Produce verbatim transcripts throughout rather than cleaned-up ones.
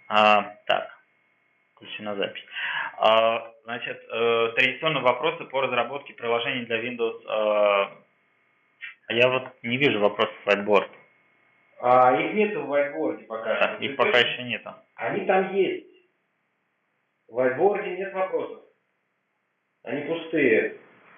А, так, включена запись. А, значит, э, традиционные вопросы по разработке приложений для Windows. А, я вот не вижу вопросов в Whiteboard. А, их нет в Whiteboard пока Да, что. их пока еще нету. Они там есть. В Whiteboard нет вопросов. Они пустые.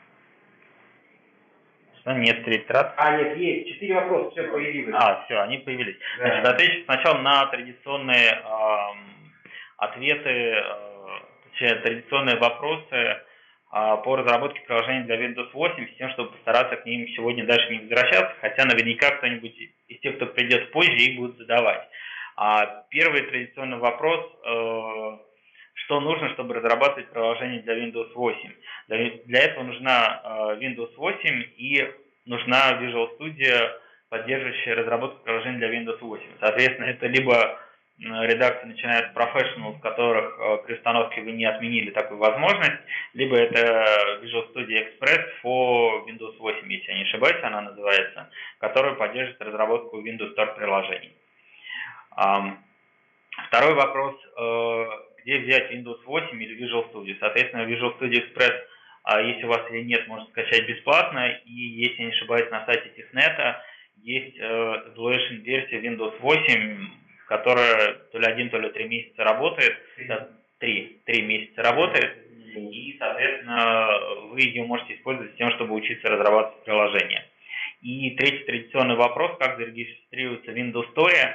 Что, нет, третий раз? А, нет, есть. Четыре вопроса, все появилось. А, все, они появились. Да. Значит, отвечу сначала на традиционные э, ответы, э, традиционные вопросы э, по разработке приложений для Windows восемь, с тем, чтобы постараться к ним сегодня дальше не возвращаться, хотя наверняка кто-нибудь из тех, кто придет позже, их будут задавать. А первый традиционный вопрос, э, что нужно, чтобы разрабатывать приложение для Windows восемь. Для, для этого нужна э, Windows восемь и нужна Visual Studio, поддерживающая разработку приложений для Windows восемь. Соответственно, это либо редакция, начиная с Professional, в которых э, при установке вы не отменили такую возможность, либо это Visual Studio Express for Windows восемь, если я не ошибаюсь, она называется, которая поддерживает разработку Windows Store приложений. Um, второй вопрос, э, где взять Windows восемь или Visual Studio. Соответственно, Visual Studio Express, э, если у вас или нет, можно скачать бесплатно, и если я не ошибаюсь, на сайте Тифнета есть э, Evaluation версия Windows восемь, которая то ли один, то ли три месяца работает, три, три месяца работает, и, соответственно, вы ее можете использовать с тем, чтобы учиться разрабатывать приложение. И третий традиционный вопрос, как зарегистрироваться в Windows Store.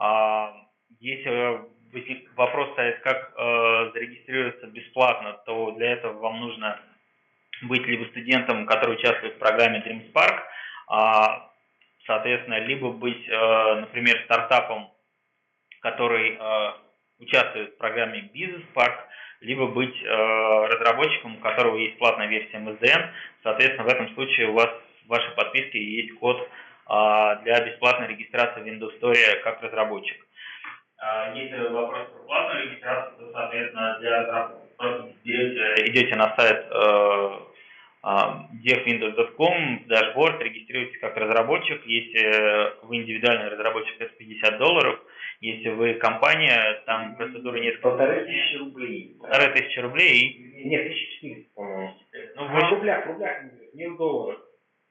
Если вопрос стоит, как зарегистрироваться бесплатно, то для этого вам нужно быть либо студентом, который участвует в программе DreamSpark, соответственно, либо быть, например, стартапом, который э, участвует в программе Business Park, либо быть э, разработчиком, у которого есть платная версия эм эс ди эн. Соответственно, в этом случае у вас в вашей подписке есть код э, для бесплатной регистрации в Windows Store как разработчик. Э, если вопрос про платную регистрацию, то, соответственно, для разработчиков просто идете, идете на сайт э, dev windows dot com, в дашборд, регистрируетесь как разработчик. Если вы индивидуальный разработчик, это пятьдесят долларов. Если вы компания, там процедура нет. Полторы тысячи рублей. Полторы тысячи рублей и... Нет, тысяча четыреста, по-моему. Ну, а в рублях, в рублях, не в долларах.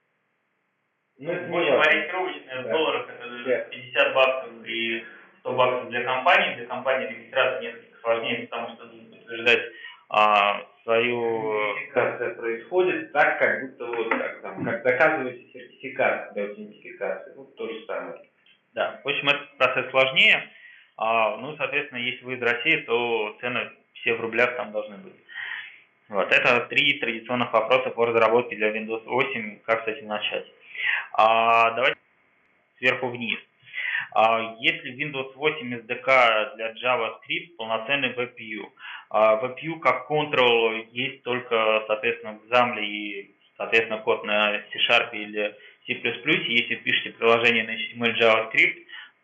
Ну, это больше ориентировочно, в долларах это пятьдесят баксов и сто баксов для компании. Для компании регистрация несколько сложнее, потому что нужно подтверждать а, свою... Сертификация происходит так, как будто вот как там, как доказываете сертификат для аутентификации. Ну, то же самое. Да, в общем, этот процесс сложнее. А, ну, соответственно, если вы из России, то цены все в рублях там должны быть. Вот, это три традиционных вопроса по разработке для Windows восемь, как с этим начать. А, давайте сверху вниз. А, если Windows восемь эс ди кей для JavaScript, полноценный WebView. А, WebView как Control есть только, соответственно, в XAML и, соответственно, код на C-Sharp или C++. Если пишете приложение на эйч ти эм эль JavaScript,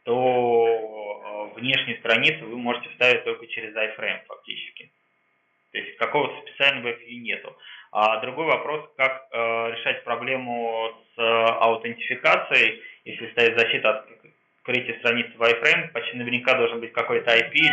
то внешнюю страницу вы можете вставить только через iframe фактически. То есть какого-то специального WebView нету. А другой вопрос, как э, решать проблему с аутентификацией, если стоит защита от открытия страницы в iframe, почти наверняка должен быть какой-то ай пи.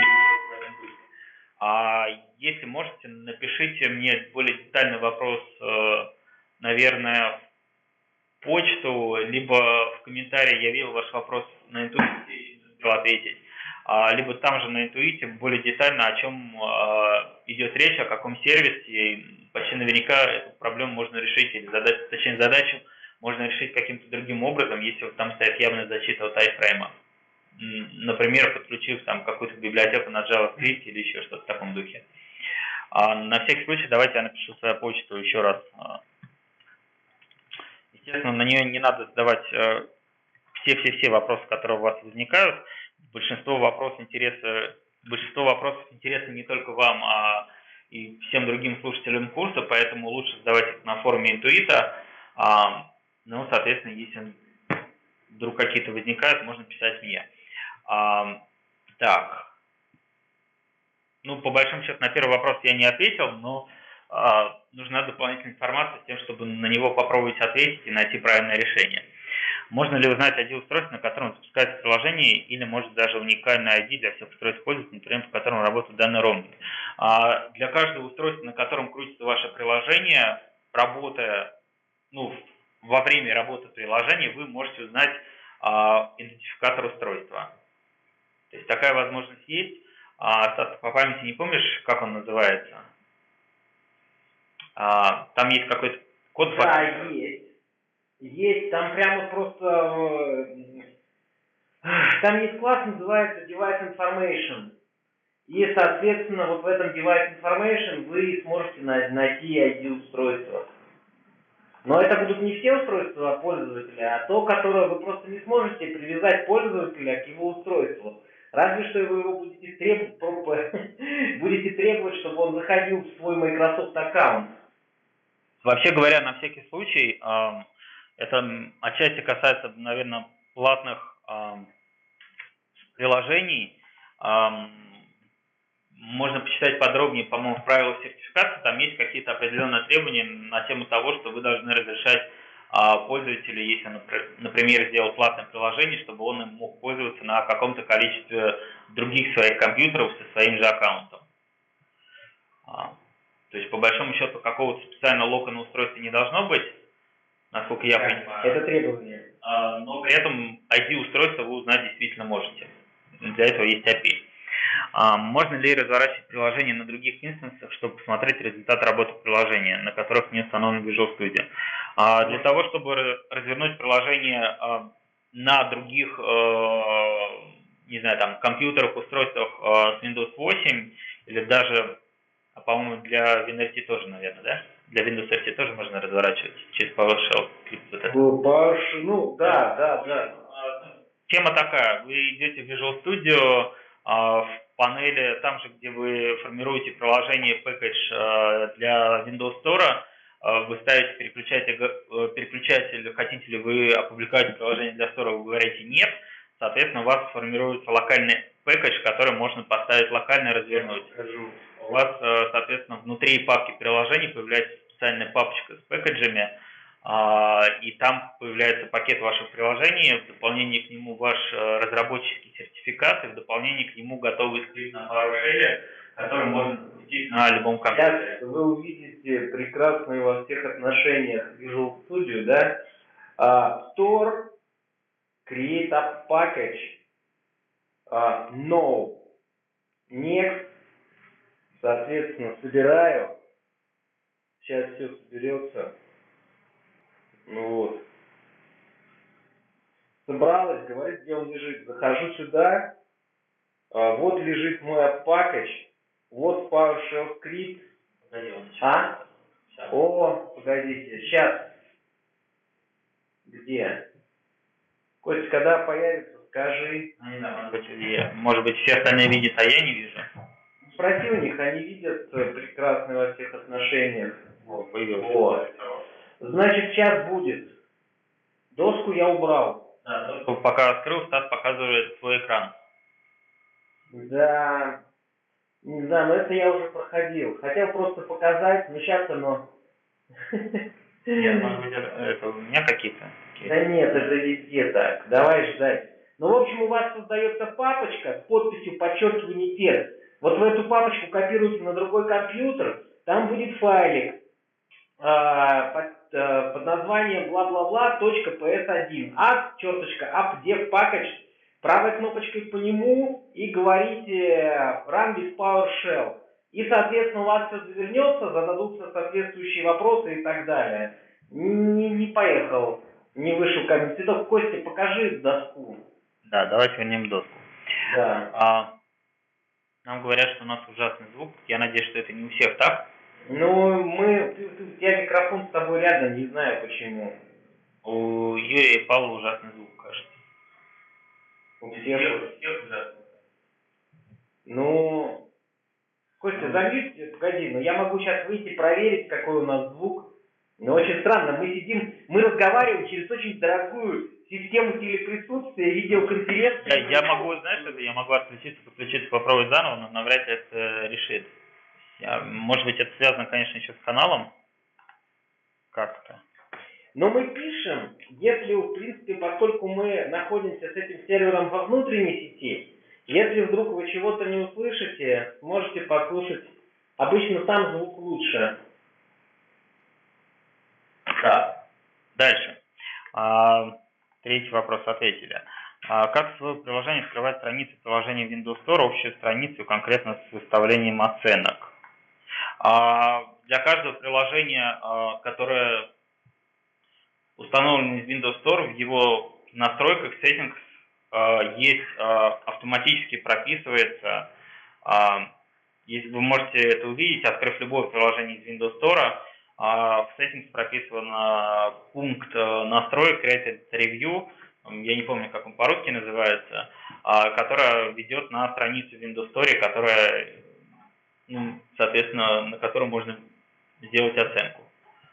А если можете, напишите мне более детальный вопрос, э, наверное, в почту, либо в комментарии. Я видел ваш вопрос на интуите, не успел ответить. Либо там же на интуите более детально, о чем идет речь, о каком сервисе. И почти наверняка эту проблему можно решить, или задать, точнее задачу можно решить каким-то другим образом, если вот там стоит явная защита от iframe. Например, подключив там какую-то библиотеку на JavaScript или еще что-то в таком духе. На всякий случай давайте я напишу свою почту еще раз. Естественно, на нее не надо задавать все-все-все вопросы, которые у вас возникают. Большинство вопросов интереса, большинство вопросов интересны не только вам, а и всем другим слушателям курса, поэтому лучше задавать их на форуме интуита. А, ну, соответственно, если вдруг какие-то возникают, можно писать мне. А, так. Ну, по большому счету, на первый вопрос я не ответил, но а, нужна дополнительная информация с тем, чтобы на него попробовать ответить и найти правильное решение. Можно ли узнать ай ди устройства, на котором запускается приложение, или может даже уникальный ай ди для всех устройств пользователя, например, по которому работает данный роуминг? А для каждого устройства, на котором крутится ваше приложение, работая, ну, во время работы приложения, вы можете узнать а, идентификатор устройства. То есть такая возможность есть. А, Стас, по памяти не помнишь, как он называется? А, там есть какой-то код. Да, есть. Есть, там прямо просто... Там есть класс, называется Device Information. И, соответственно, вот в этом Device Information вы сможете найти ай ди устройства. Но это будут не все устройства пользователя, а то, которое вы просто не сможете привязать пользователя к его устройству. Разве что вы его будете требовать, будете требовать, чтобы он заходил в свой Microsoft аккаунт. Вообще говоря, на всякий случай, это отчасти касается, наверное, платных приложений. Можно почитать подробнее, по-моему, в правилах сертификации, там есть какие-то определенные требования на тему того, что вы должны разрешать а, пользователю, если он, например, сделал платное приложение, чтобы он им мог пользоваться на каком-то количестве других своих компьютеров со своим же аккаунтом. А, то есть, по большому счету, какого-то специального локального устройства не должно быть, насколько я понимаю. Это требование. А, но при этом ай ди устройства вы узнать действительно можете. Для этого есть эй пи ай. А можно ли разворачивать приложение на других инстансах, чтобы посмотреть результат работы приложения, на которых не установлен Visual Studio? А для того, чтобы развернуть приложение а, на других, а, не знаю, там, компьютерах, устройствах а, с Windows восемь, или даже, по-моему, для WinRT тоже, наверное, да? Для Windows эр ти тоже можно разворачивать через PowerShell. PowerShell, ну, да, да, да. Тема такая, вы идете в Visual Studio, в панели, там же, где вы формируете приложение package для Windows Store, вы ставите переключатель, переключатель, хотите ли вы опубликовать приложение для Store, вы говорите нет, соответственно, у вас формируется локальный package, который можно поставить локально и развернуть. У вас, соответственно, внутри папки приложений появляется специальная папочка с пэкэджами, и там появляется пакет ваших приложений, в дополнение к нему ваш разработческий сертификат, и в дополнение к нему готовый скрипт на PowerShell, который можно запустить на любом компьютере. Сейчас вы увидите прекрасные во всех отношениях Visual Studio, да? Uh, store, create a package, uh, no, next, соответственно, собираю, сейчас все соберется. Ну вот. Собралась, говорит, где он лежит. Захожу сюда. А, вот лежит мой пакетч. Вот PowerShell скрипт. А? Сейчас. О, погодите. Сейчас. Где? Костя, когда появится, скажи. Не знаю, может быть, может быть, все остальные видят, а я не вижу. Спроси у них, они видят прекрасно во всех отношениях. Вот, появился. Вот. Значит, сейчас будет. Доску я убрал. Да, доску пока открыл, Стас показывает свой экран. Да. Не знаю, но это я уже проходил. Хотел просто показать, но сейчас оно... Нет, может быть, это у меня какие-то? Да нет, это везде так. Давай ждать. Ну, в общем, у вас создается папочка с подписью подчеркивание текст. Вот в эту папочку копируете на другой компьютер, там будет файлик. Под, под названием бла-бла-бла.пс1 app, черточка, app.dev package, правой кнопочкой по нему и говорите run with PowerShell. И, соответственно, у вас все завернется, зададутся соответствующие вопросы и так далее. Не, не поехал, не вышел камень. Ты только, Костя, покажи доску. Да, давайте вернем доску. Да. А, нам говорят, что у нас ужасный звук. Я надеюсь, что это не у всех так. Ну, мы, ты, ты, у тебя микрофон с тобой рядом, не знаю почему. У Юрия и Павла ужасный звук, кажется. У всех, у всех ужасный. Ну, Костя, ну, замьють, погоди, но я могу сейчас выйти проверить, какой у нас звук. Но очень странно, мы сидим, мы разговариваем через очень дорогую систему телеприсутствия, видеоконференции. Я, я могу, знаешь, это, я могу отключиться, подключиться, попробовать заново, но навряд ли это решит. Я, может быть, это связано, конечно, еще с каналом как-то. Но мы пишем, если, в принципе, поскольку мы находимся с этим сервером во внутренней сети, если вдруг вы чего-то не услышите, можете послушать. Обычно там звук лучше. Да. Дальше. А, третий вопрос ответили. А, как в своем приложении скрывать страницы приложения Windows Store, общую страницу конкретно с выставлением оценок? А, для каждого приложения, а, которое установлено из Windows Store, в его настройках, settings, а, есть а, автоматически прописывается, а, если вы можете это увидеть, открыв любое приложение из Windows Store, в settings прописан пункт настроек Created Review, я не помню, как он по-русски называется, которая ведет на страницу Windows Store, которая, ну, соответственно, на которой можно сделать оценку.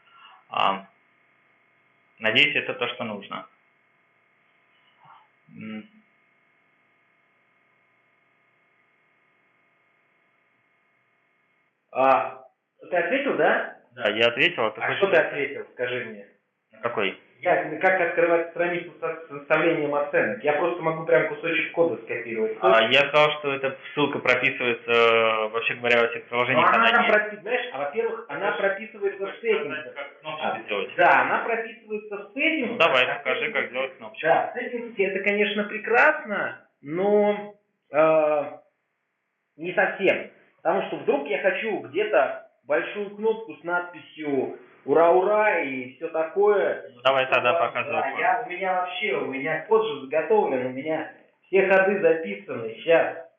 Надеюсь, это то, что нужно. А, ты ответил, да? Да, я ответил. А, а что ты ответил, скажи мне? Какой? Я, как открывать страницу с составлением оценок? Я просто могу прям кусочек кода скопировать. А, я сказал, что эта ссылка прописывается, вообще говоря, во всех приложениях. Но она там прописывается, знаешь, а во-первых, она прописывается в сеттингах. А, да, она прописывается в сеттингах. Ну, давай, покажи, как делать кнопочку. Да, сеттинги это, конечно, прекрасно, но э, не совсем. Потому что вдруг я хочу где-то большую кнопку с надписью «Ура-ура» и все такое. Ну, давай тогда показывай. Да, я, у меня вообще, у меня код же заготовлен, у меня все ходы записаны. Сейчас.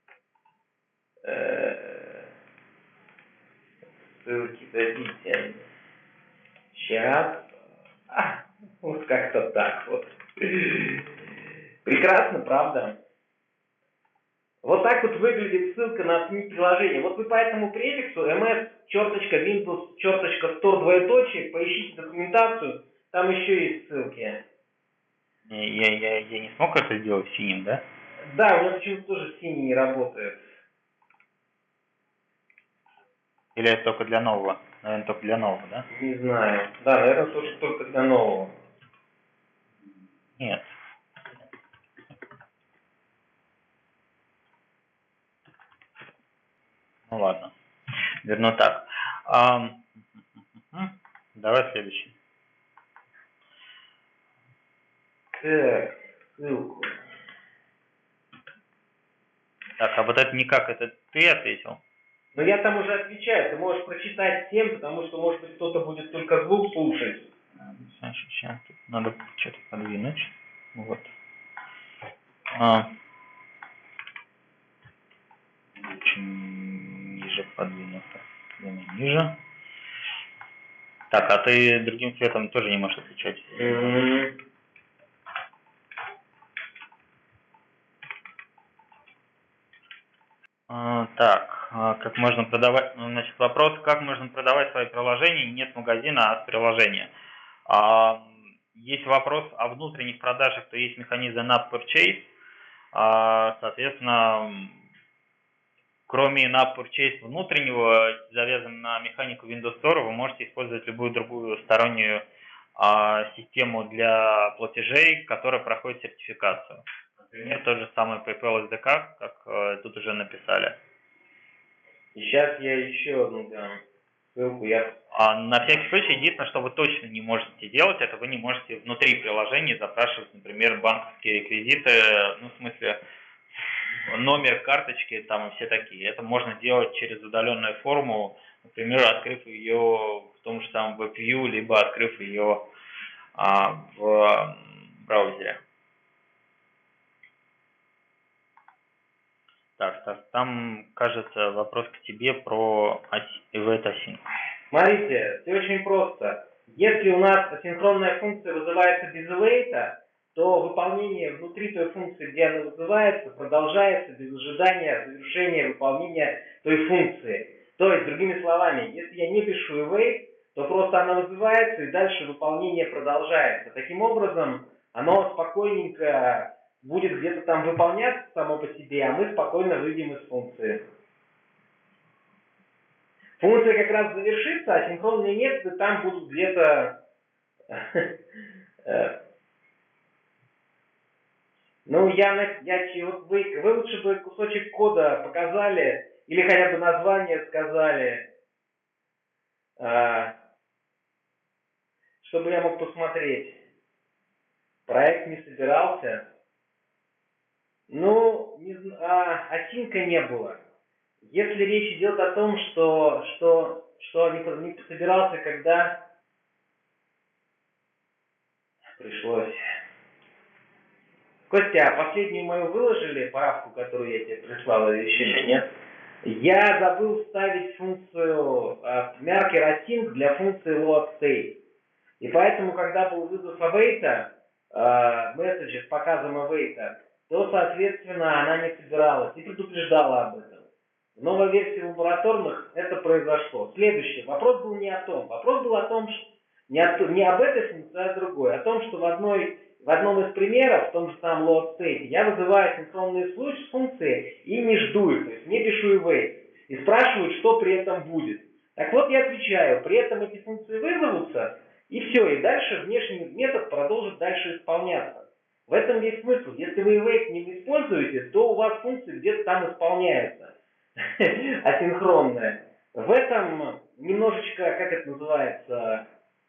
Ссылки дадите. Сейчас. А, вот как-то так вот. Прекрасно, правда? Вот так вот выглядит ссылка на СМИ приложения. Вот вы по этому префиксу ms.windows.store двоеточие поищите документацию, там еще есть ссылки. Я, я, я не смог это сделать синим, да? Да, у меня почему-то тоже синий не работает. Или это только для нового? Наверное, только для нового, да? Не знаю. Да, наверное, тоже только для нового. Нет. Ну ладно. Верну так. А, давай следующий. Так, ссылку. Так, а вот это никак, это ты ответил? Но я там уже отвечаю, ты можешь прочитать всем, потому что, может быть, кто-то будет только звук слушать. Значит, сейчас тут надо что-то подвинуть. Вот. А. Очень ниже подвинуто. Ниже. Так, а ты другим цветом тоже не можешь отвечать. Mm-hmm. А, так, а как можно продавать, ну, значит, вопрос, как можно продавать свои приложения, нет магазина, а с приложения. А, есть вопрос о внутренних продажах, то есть механизм in-app purchase, а, соответственно, кроме in-app purchase внутреннего, завязанного на механику Windows Store, вы можете использовать любую другую стороннюю а, систему для платежей, которая проходит сертификацию. Например, тот же самый PayPal эс ди кей, как э, тут уже написали. Сейчас я еще одну дам ссылку. Я... А на всякий случай, единственное, что вы точно не можете делать, это вы не можете внутри приложения запрашивать, например, банковские реквизиты, ну, в смысле, номер карточки там и все такие. Это можно делать через удаленную форму, например, открыв ее в том же самом WebView, либо открыв ее а, в браузере. Так, там, кажется, вопрос к тебе про await async. Смотрите, все очень просто. Если у нас асинхронная функция вызывается без await, то выполнение внутри той функции, где она вызывается, продолжается без ожидания завершения выполнения той функции. То есть, другими словами, если я не пишу await, то просто она вызывается и дальше выполнение продолжается. Таким образом, оно спокойненько будет где-то там выполняться само по себе, а мы спокойно выйдем из функции. Функция как раз завершится, а синхронные методы там будут где-то Ну, я, я вот вы, вы лучше бы кусочек кода показали, или хотя бы название сказали, чтобы я мог посмотреть. Проект не собирался. Ну, не, а, осинка не было. Если речь идет о том, что, что, что не, не собирался, когда пришлось. Костя, а последнюю мою выложили, правку, которую я тебе прислал, или еще нет? Я забыл вставить функцию э, marker async для функции loadState. И поэтому, когда был вызов await, э, месседжи с показом await, то, соответственно, она не собиралась и предупреждала об этом. В новой версии лабораторных это произошло. Следующий. Вопрос был не о том. Вопрос был о том, что не, о, не об этой функции, а о другой. О том, что в, одной, в одном из примеров, в том же самом loadState, я вызываю синхронные функции и не жду их. То есть не пишу await. И спрашивают, что при этом будет. Так вот, я отвечаю. При этом эти функции вызовутся, и все. И дальше внешний метод продолжит дальше исполняться. В этом есть смысл. Если вы await не используете, то у вас функции где-то там исполняются. Асинхронная. В этом немножечко, как это называется,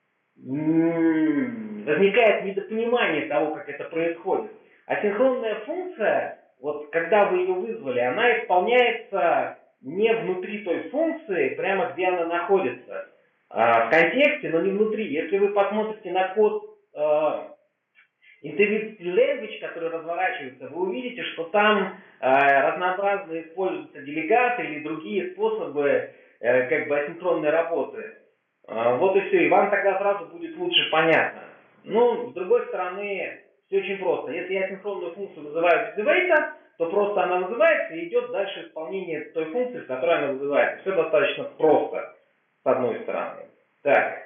возникает недопонимание того, как это происходит. Асинхронная функция, вот когда вы ее вызвали, она исполняется не внутри той функции, прямо где она находится, а в контексте, но не внутри. Если вы посмотрите на код Intermediate Language, который разворачивается, вы увидите, что там э, разнообразно используются делегаты или другие способы э, как бы асинхронной работы. Э, вот и все. И вам тогда сразу будет лучше понятно. Ну, с другой стороны, все очень просто. Если я асинхронную функцию вызываю без await, то просто она вызывается и идет дальше исполнение той функции, с которой она вызывается. Все достаточно просто, с одной стороны. Так.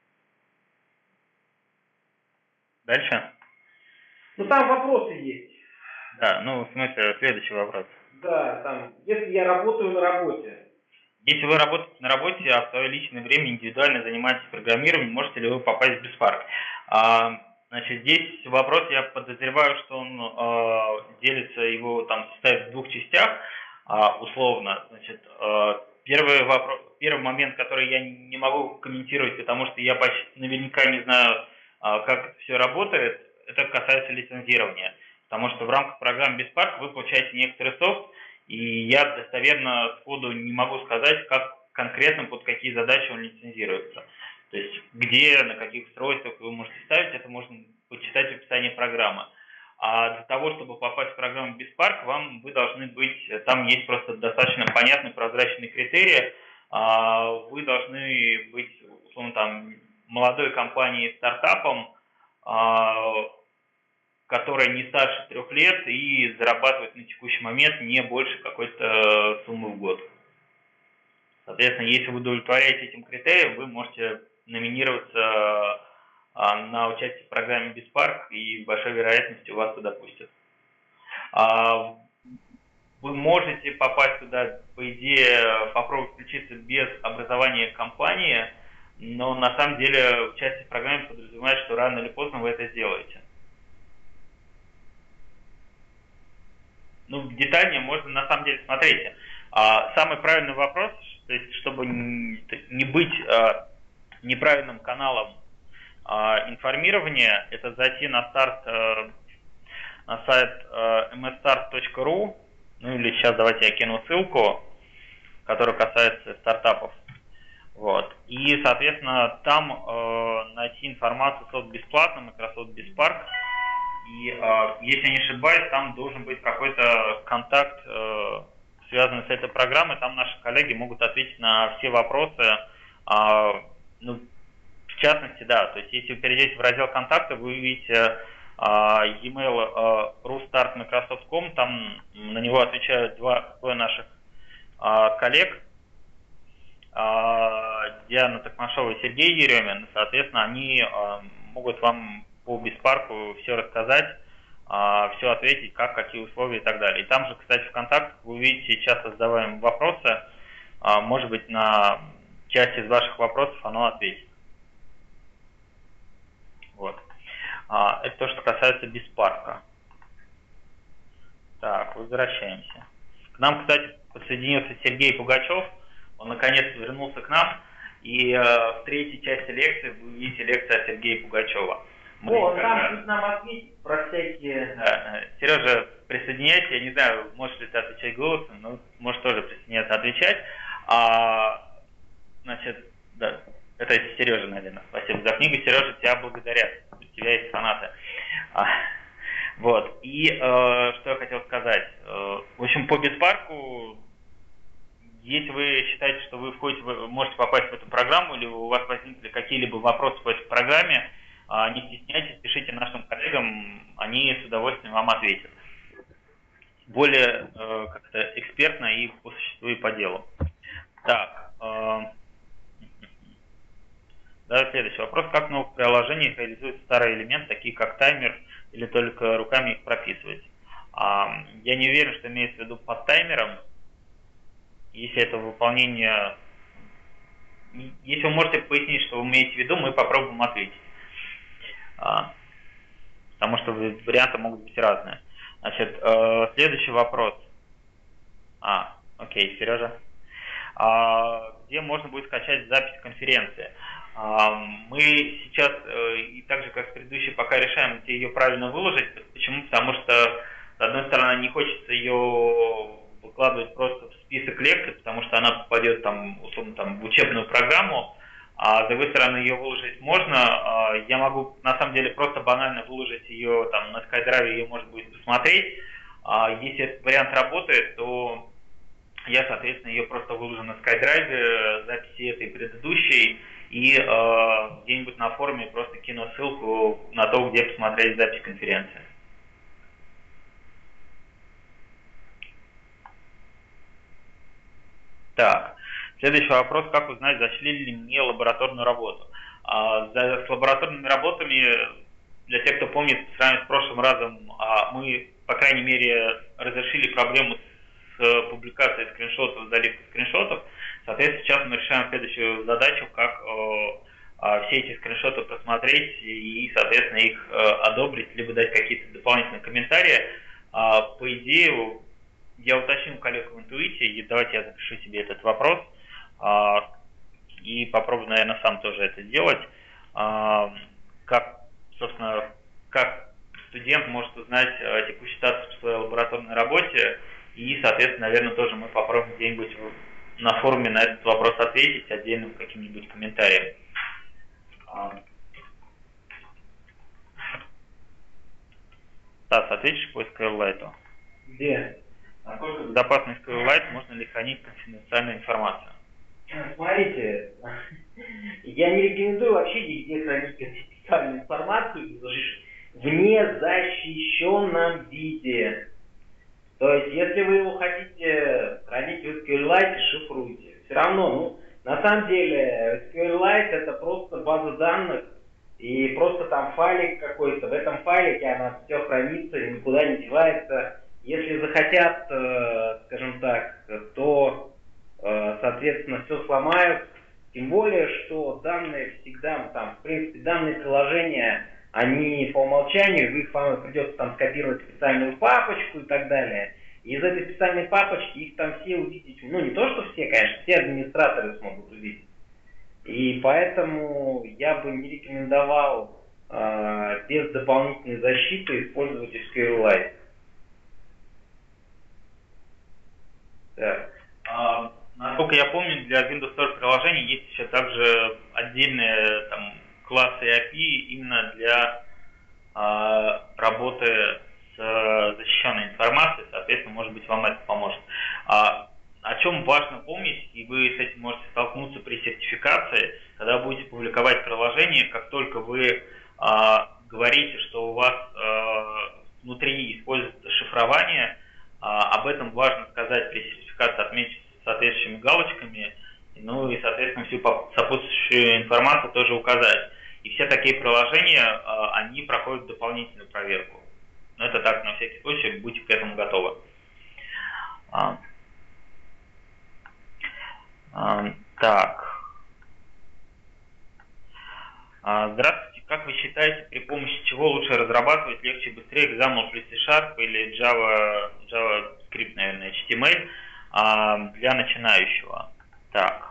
Дальше. Ну, там вопросы есть. Да, ну, в смысле, следующий вопрос. Да, там, если я работаю на работе. Если вы работаете на работе, а в свое личное время индивидуально занимаетесь программированием, можете ли вы попасть в BizSpark? А, значит, здесь вопрос, я подозреваю, что он а, делится, его там состоит в двух частях, а, условно. Значит, а, первый вопрос, первый момент, который я не могу комментировать, потому что я почти наверняка не знаю, а, как это все работает. Это касается лицензирования, потому что в рамках программы BizSpark вы получаете некоторый софт, и я достоверно сходу не могу сказать, как конкретно, под какие задачи он лицензируется. То есть, где, на каких устройствах вы можете ставить, это можно почитать в описании программы. А для того, чтобы попасть в программу BizSpark, вам вы должны быть, там есть просто достаточно понятные, прозрачные критерии, вы должны быть, условно, там, молодой компанией, стартапом, которая не старше трех лет и зарабатывает на текущий момент не больше какой-то суммы в год. Соответственно, если вы удовлетворяете этим критериям, вы можете номинироваться на участие в программе BizSpark, и с большой вероятностью вас туда пустят. Вы можете попасть туда, по идее, попробовать включиться без образования компании, но на самом деле участие в программе подразумевает, что рано или поздно вы это сделаете. Ну, детальнее можно, на самом деле, смотрите. А, самый правильный вопрос, то есть, чтобы не быть а, неправильным каналом а, информирования, это зайти на старт, а, на сайт а, эм эс старт точка ру, ну или сейчас давайте я кину ссылку, которая касается стартапов. Вот. И, соответственно, там э, найти информацию софт бесплатно, Microsoft BizSpark. И, э, если я не ошибаюсь, там должен быть какой-то контакт, э, связанный с этой программой. Там наши коллеги могут ответить на все вопросы. Э, ну, в частности, да, то есть если вы перейдете в раздел контакта, вы увидите э, e-mail э, рустарт Microsoft точка ком, там на него отвечают два двое наших э, коллег, Диана Токмашова и Сергей Еремин. Соответственно, они могут вам по BizSpark все рассказать, все ответить, как, какие условия и так далее. И там же, кстати, в контактах вы увидите часто задаваемые вопросы. Может быть, на часть из ваших вопросов оно ответит. А, это то, что касается Биспарка. Так, возвращаемся. К нам, кстати, подсоединился Сергей Пугачев. Он наконец вернулся к нам. И э, в третьей части лекции вы увидите лекцию от Сергея Пугачева. Мы О, он там будет нам ответить про всякие... Да, Сережа, присоединяйся. Я не знаю, можешь ли ты отвечать голосом, но можешь тоже присоединяться, отвечать. А, значит, да, это Сережа, наверное. Спасибо за книгу. Сережа, тебя благодарят. У тебя есть фанаты. А, вот. И э, что я хотел сказать. Э, в общем, по Биспарку, если вы считаете, что вы входите, вы можете попасть в эту программу, или у вас возникли какие-либо вопросы по этой программе, э, не стесняйтесь, пишите нашим коллегам, они с удовольствием вам ответят. Более э, как-то экспертно и по существу, и по делу. Так. Э, да, следующий вопрос. Как в новых приложениях реализуют старые элементы, такие как таймер, или только руками их прописывать? А, я не уверен, что имеется в виду под таймером. Если это выполнение... Если вы можете пояснить, что вы имеете в виду, мы попробуем ответить. А, потому что варианты могут быть разные. Значит, э, следующий вопрос. А, окей, Сережа. А, где можно будет скачать запись конференции? А, мы сейчас, э, и так же как с предыдущей, пока решаем, где ее правильно выложить. Почему? Потому что, с одной стороны, не хочется ее выкладывать просто в список лекций, потому что она попадет там, условно, там, в учебную программу, а с другой стороны, ее выложить можно. А, я могу, на самом деле, просто банально выложить ее там на SkyDrive, ее можно будет посмотреть. А, если этот вариант работает, то я, соответственно, ее просто выложу на SkyDrive, записи этой предыдущей, и э, где-нибудь на форуме просто кину ссылку на то, где посмотреть запись конференции. Так, следующий вопрос. Как узнать, зашли ли мне лабораторную работу? А, за, с лабораторными работами, для тех, кто помнит, по сравнению с прошлым разом, а, мы, по крайней мере, разрешили проблему с публикацией скриншотов, заливкой скриншотов. Соответственно, сейчас мы решаем следующую задачу, как э, все эти скриншоты просмотреть и, соответственно, их э, одобрить, либо дать какие-то дополнительные комментарии. Э, по идее, я уточню коллег в интуите, и давайте я запишу себе этот вопрос э, и попробую, наверное, сам тоже это сделать. Э, как, собственно, как студент может узнать э, текущий статус в своей лабораторной работе, и, соответственно, наверное, тоже мы попробуем где-нибудь на форуме на этот вопрос ответить отдельным каким-нибудь комментарием. Стас, ответишь по SQLite? Где? Насколько безопасный SQLite, можно ли хранить конфиденциальную информацию? Смотрите, я не рекомендую вообще нигде хранить конфиденциальную информацию в незащищенном виде. То есть, если вы его хотите хранить в SQLite, шифруйте. Все равно, ну, на самом деле, SQLite это просто база данных, и просто там файлик какой-то. В этом файлике она все хранится и никуда не девается. Если захотят, э, скажем так, то, э, соответственно, все сломают. Тем более, что данные всегда, там, в принципе, данные приложения, они по умолчанию, их вам придется там скопировать в специальную папочку и так далее. И из этой специальной папочки их там все увидеть, ну не то, что все, конечно, все администраторы смогут увидеть. И поэтому я бы не рекомендовал э, без дополнительной защиты использовать SQLite. Так. А, насколько я помню, для Windows Store приложений есть еще также отдельные там классы и эй пи ай именно для а, работы с защищенной информацией, соответственно, может быть, вам это поможет. А, о чем важно помнить, и вы с этим можете столкнуться при сертификации, когда вы будете публиковать приложение, как только вы а, говорите, что у вас а, внутри используется шифрование, а, об этом важно сказать при сертификации, отметить соответствующими галочками, ну и, соответственно, всю сопутствующую информацию тоже указать. И все такие приложения, а, они проходят дополнительную проверку. Но это так, на всякий случай, будьте к этому готовы. А, а, так. А, здравствуйте. как вы считаете, при помощи чего лучше разрабатывать, легче и быстрее, экзамл плюс C-Sharp или Java, JavaScript, наверное, эйч ти эм эль а, для начинающего? Так.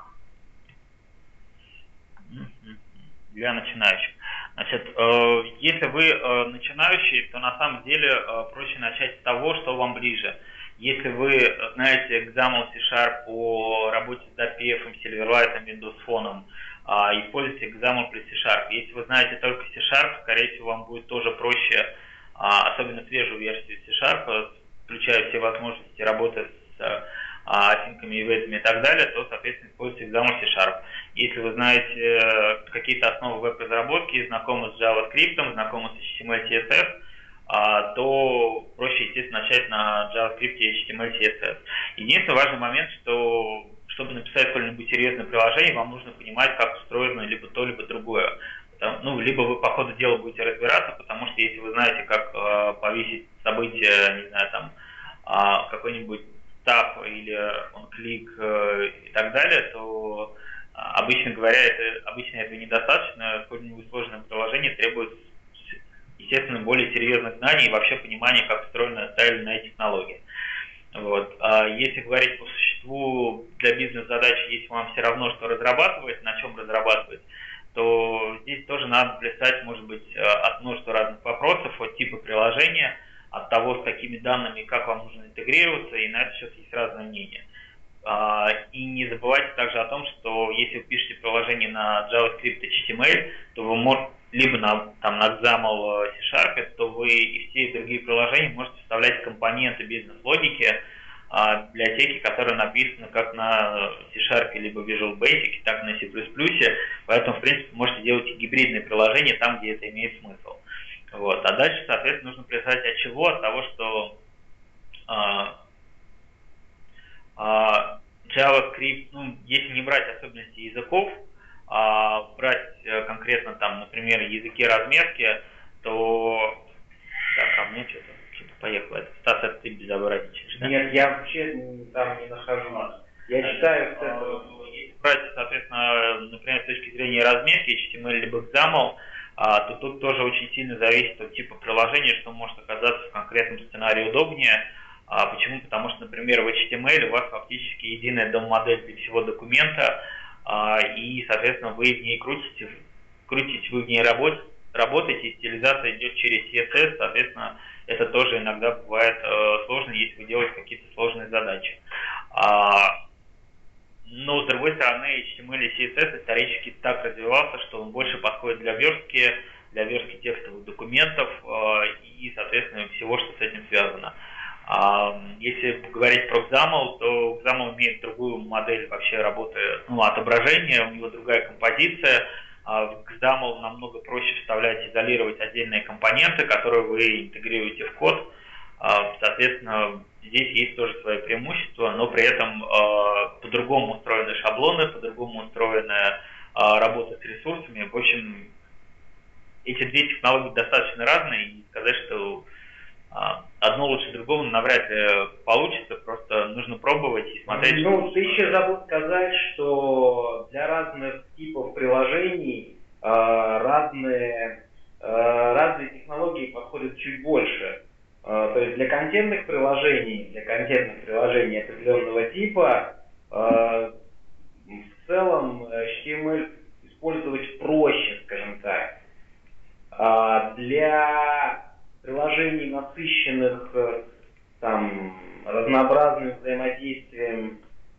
Для начинающих. Значит, э, если вы э, начинающий, то на самом деле э, проще начать с того, что вам ближе. Если вы знаете экзамл C-Sharp по работе с ди пи эф, Silverlight, Windows Phone, э, используйте экзамл плюс C-Sharp. Если вы знаете только C-Sharp, скорее всего, вам будет тоже проще, э, особенно свежую версию C-Sharp, включая все возможности работы с асинками, ивентами и так далее, то, соответственно, используйте экзамл C-Sharp. Если вы знаете какие-то основы веб-разработки, знакомы с JavaScript, знакомы с эйч ти эм эль, си эс эс, то проще, естественно, начать на JavaScript и эйч ти эм эль, си эс эс. Единственный важный момент, что чтобы написать какое-нибудь серьезное приложение, вам нужно понимать, как устроено либо то, либо другое. Ну, либо вы по ходу дела будете разбираться, потому что если вы знаете, как э, повесить события, не знаю, там, э, какой-нибудь таб или он-клик э, и так далее, то э, обычно говоря, это, обычно этого недостаточно. Какое-нибудь сложное приложение требует, естественно, более серьезных знаний и вообще понимания, как устроена та или иная технология. Вот. А если говорить по существу для бизнес-задач, если вам все равно, что разрабатывать, на чем разрабатывать, то здесь тоже надо плясать, может быть, от множества разных вопросов, от типа приложения, от того, с какими данными, как вам нужно интегрироваться, и на это сейчас есть разные мнения. И не забывайте также о том, что если вы пишете приложение на JavaScript и эйч ти эм эль, то вы можете, либо на, там, на экзамл C-Sharp, то вы и все другие приложения можете вставлять компоненты бизнес-логики, библиотеки, которые написаны как на C-Sharp, либо Visual Basic, так и на C++. Поэтому, в принципе, можете делать и гибридные приложения там, где это имеет смысл. Вот. А дальше, соответственно, нужно плясать от чего? От того, что а, а, JavaScript, ну, если не брать особенности языков, а брать конкретно там, например, языки разметки, то... Так, а мне что-то что-то поехало. Это, Стас, это ты безобразничаешь, да? Нет, я вообще там не нахожу. Я читаю с этого. Если брать, соответственно, например, с точки зрения разметки, эйч ти эм эль либо экзамл, то тут тоже очень сильно зависит от типа приложения, что может оказаться в конкретном сценарии удобнее. Почему? Потому что, например, в эйч ти эм эль у вас фактически единая дом-модель для всего документа, и, соответственно, вы в ней крутите, крутите вы в ней работаете, работаете, стилизация идет через си эс эс, соответственно, это тоже иногда бывает э, сложно, если вы делаете какие-то сложные задачи. А, но, с другой стороны, эйч ти эм эль и си эс эс исторически так развивался, что он больше подходит для верстки, для верстки текстовых документов э, и, соответственно, всего, что с этим связано. А, если говорить про экзамл, то экзамл имеет другую модель вообще работы, ну, отображения, у него другая композиция. В экзамл намного проще вставлять, изолировать отдельные компоненты, которые вы интегрируете в код. Соответственно, здесь есть тоже свои преимущества, но при этом по-другому устроены шаблоны, по-другому устроена работа с ресурсами. В общем, эти две технологии достаточно разные, и сказать, что одно лучше другого навряд ли получится, просто нужно пробовать и смотреть. Ну, ты еще забыл сказать, что для разных типов приложений э, разные, э, разные технологии подходят чуть больше. Э, то есть для контентных приложений, для контентных приложений определенного типа э, в целом эйч ти эм эль использовать проще, скажем так. А для приложений, насыщенных там разнообразным взаимодействием,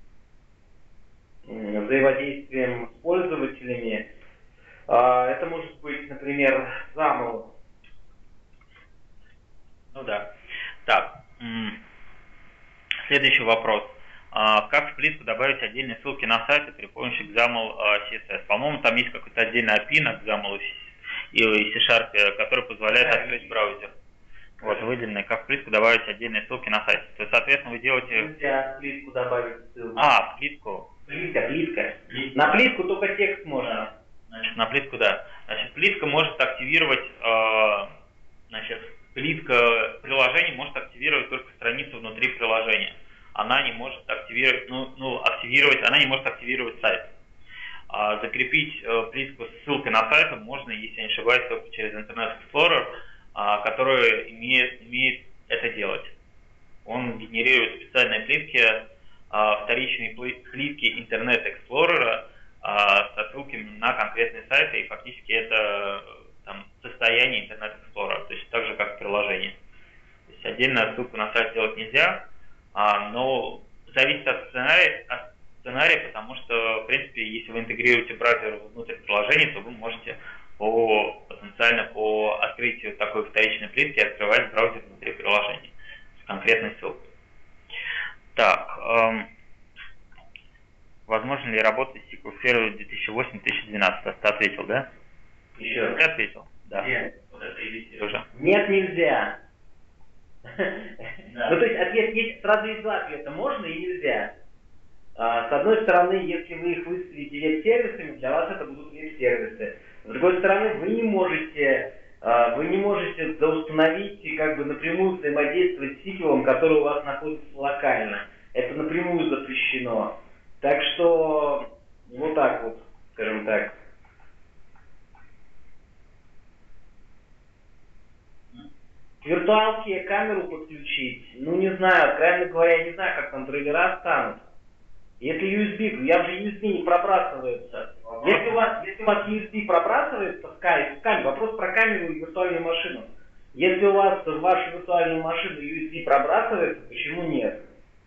взаимодействием с пользователями, это может быть, например, замл. Ну да. Так. Следующий вопрос. Как в плитку добавить отдельные ссылки на сайты при помощи экзамл си эс эс? По-моему, там есть какой-то отдельный эй пи ай на экзамл и C-Sharp, который позволяет открыть браузер. Вот, выделенные, как в плитку добавить отдельные ссылки на сайт. То есть, соответственно, вы делаете... Нельзя в плитку добавить ссылку. А, в плитку. Плитка, плитка. На плитку только текст можно. Значит, на плитку, да. Значит, плитка может активировать... Э, значит, плитка приложения может активировать только страницу внутри приложения. Она не может активировать... Ну, ну активировать... Она не может активировать сайт. закрепить э, плитку с ссылкой на сайт можно, если я не ошибаюсь, только через Internet Explorer, э, который имеет, умеет это делать. Он генерирует специальные плитки, э, вторичные плитки Internet Explorer, со ссылками на конкретные сайты, и фактически это там, состояние Internet Explorer, то есть так же, как в приложении. То есть отдельно ссылку на сайт делать нельзя, а, но зависит от сценария, от сценария, потому что, в принципе, если вы интегрируете браузер внутрь приложения, то вы можете по, потенциально по открытию такой вторичной плитки открывать браузер внутри приложения с конкретной ссылкой. Так, эм, возможно ли работать с сиквел Server две тысячи восемь — две тысячи двенадцать? Ты ответил, да? Еще раз. Я ответил? Да. Нет. Вот это или уже. Нет, нельзя. Ну, то есть ответ есть, сразу есть два ответа. Можно и нельзя. С одной стороны, если вы их выставите веб-сервисами, для вас это будут веб-сервисы. С другой стороны, вы не можете, вы не можете установить и как бы напрямую взаимодействовать с сиквелом, который у вас находится локально. Это напрямую запрещено. Так что, вот так вот, скажем так. К виртуалке камеру подключить, ну не знаю, откровенно говоря, не знаю, как там драйвера станут. Это ю эс би, я же ю эс би не пробрасывается. Если у вас, если у вас ю эс би пробрасывается в камеру, вопрос про камеру и виртуальную машину. Если у вас в вашу виртуальную машину ю эс би пробрасывается, почему нет?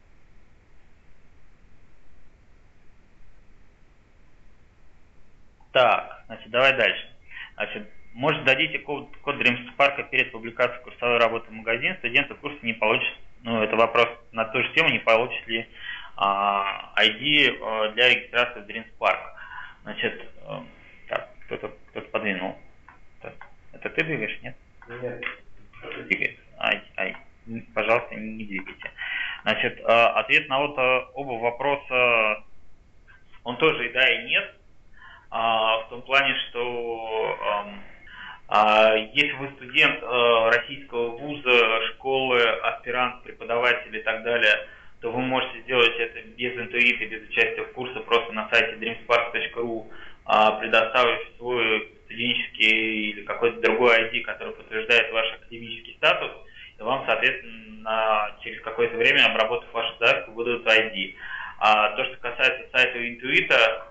Так, значит, давай дальше. Значит, может, дадите код, код DreamSpark перед публикацией курсовой работы в магазин, студенты курса не получат, ну, это вопрос на ту же тему, не получат ли а, ай ди а, для регистрации в DreamSpark. Значит, а, так, кто-то кто-то подвинул. Так, это ты двигаешь, нет? Нет. Двигается? Ай, ай, пожалуйста, не двигайте. Значит, а, ответ на вот а, оба вопроса, он тоже и да, и нет. А, в том плане, что а, а, если вы студент а, российского вуза, школы, аспирант, преподаватель и так далее, то вы можете сделать это без интуита, без участия в курсе, просто на сайте dreamspark точка ру, а, предоставив свой студенческий или какой-то другой ай ди, который подтверждает ваш академический статус, и вам, соответственно, через какое-то время, обработав вашу заявку, выдадут ай ди. А то, что касается сайта интуита,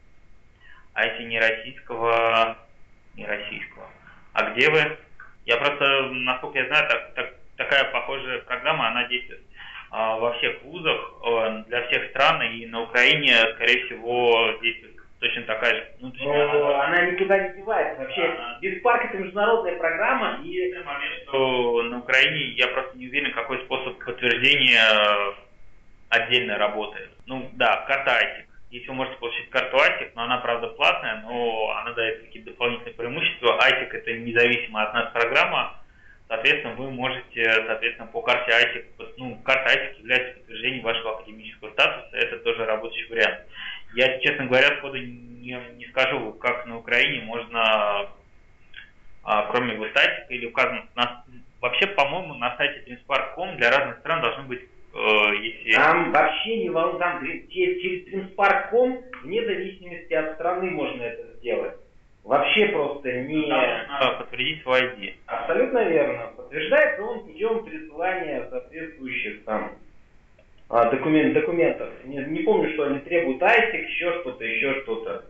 ай ти не российского, не российского. А где вы? Я просто, насколько я знаю, так, так, такая похожая программа, она действует а, во всех вузах, а, для всех стран, и на Украине, скорее всего, действует точно такая же. Ну, точнее, она, она никуда не девается. Вообще, DreamSpark это международная программа, и в момент, что на Украине я просто не уверен, какой способ подтверждения отдельно работает. Ну да, карта ай ти. Если вы можете получить карту ай ти эй си, но она, правда, платная, но она дает какие-то дополнительные преимущества. ай ти эй си это независимая от нас программа, соответственно, вы можете, соответственно, по карте ай ти эй си, ну, карта ай ти эй си является подтверждением вашего академического статуса, это тоже рабочий вариант. Я, честно говоря, сходу не, не скажу, как на Украине можно, а, кроме вот сайтика, или указано, на, вообще, по-моему, на сайте dreamspark точка ком для разных стран должны быть. Если... Там вообще не волнует, там через dreamspark точка ком вне зависимости от страны можно это сделать. Вообще просто не... Нужно подтвердить свой ай ди. Абсолютно верно. Подтверждается он путем присылания соответствующих там документ, документов. Не, не помню, что они требуют ай ти эй си, еще что-то, еще что-то.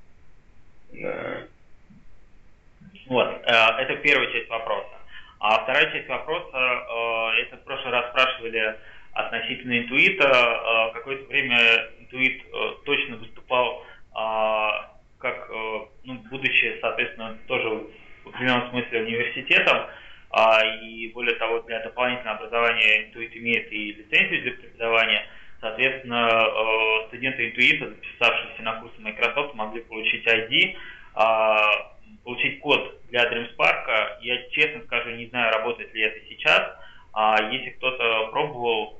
Да. Вот, это первая часть вопроса. А вторая часть вопроса, это в прошлый раз спрашивали относительно интуита. Какое-то время интуит точно выступал как, ну, будучи, соответственно, тоже в определенном смысле университетом, и более того, для дополнительного образования интуит имеет и лицензию для преподавания. Соответственно, студенты интуита, записавшиеся на курсы Microsoft, могли получить ай ди, получить код для DreamSpark. Я, честно скажу, не знаю, работает ли это сейчас. Если кто-то пробовал,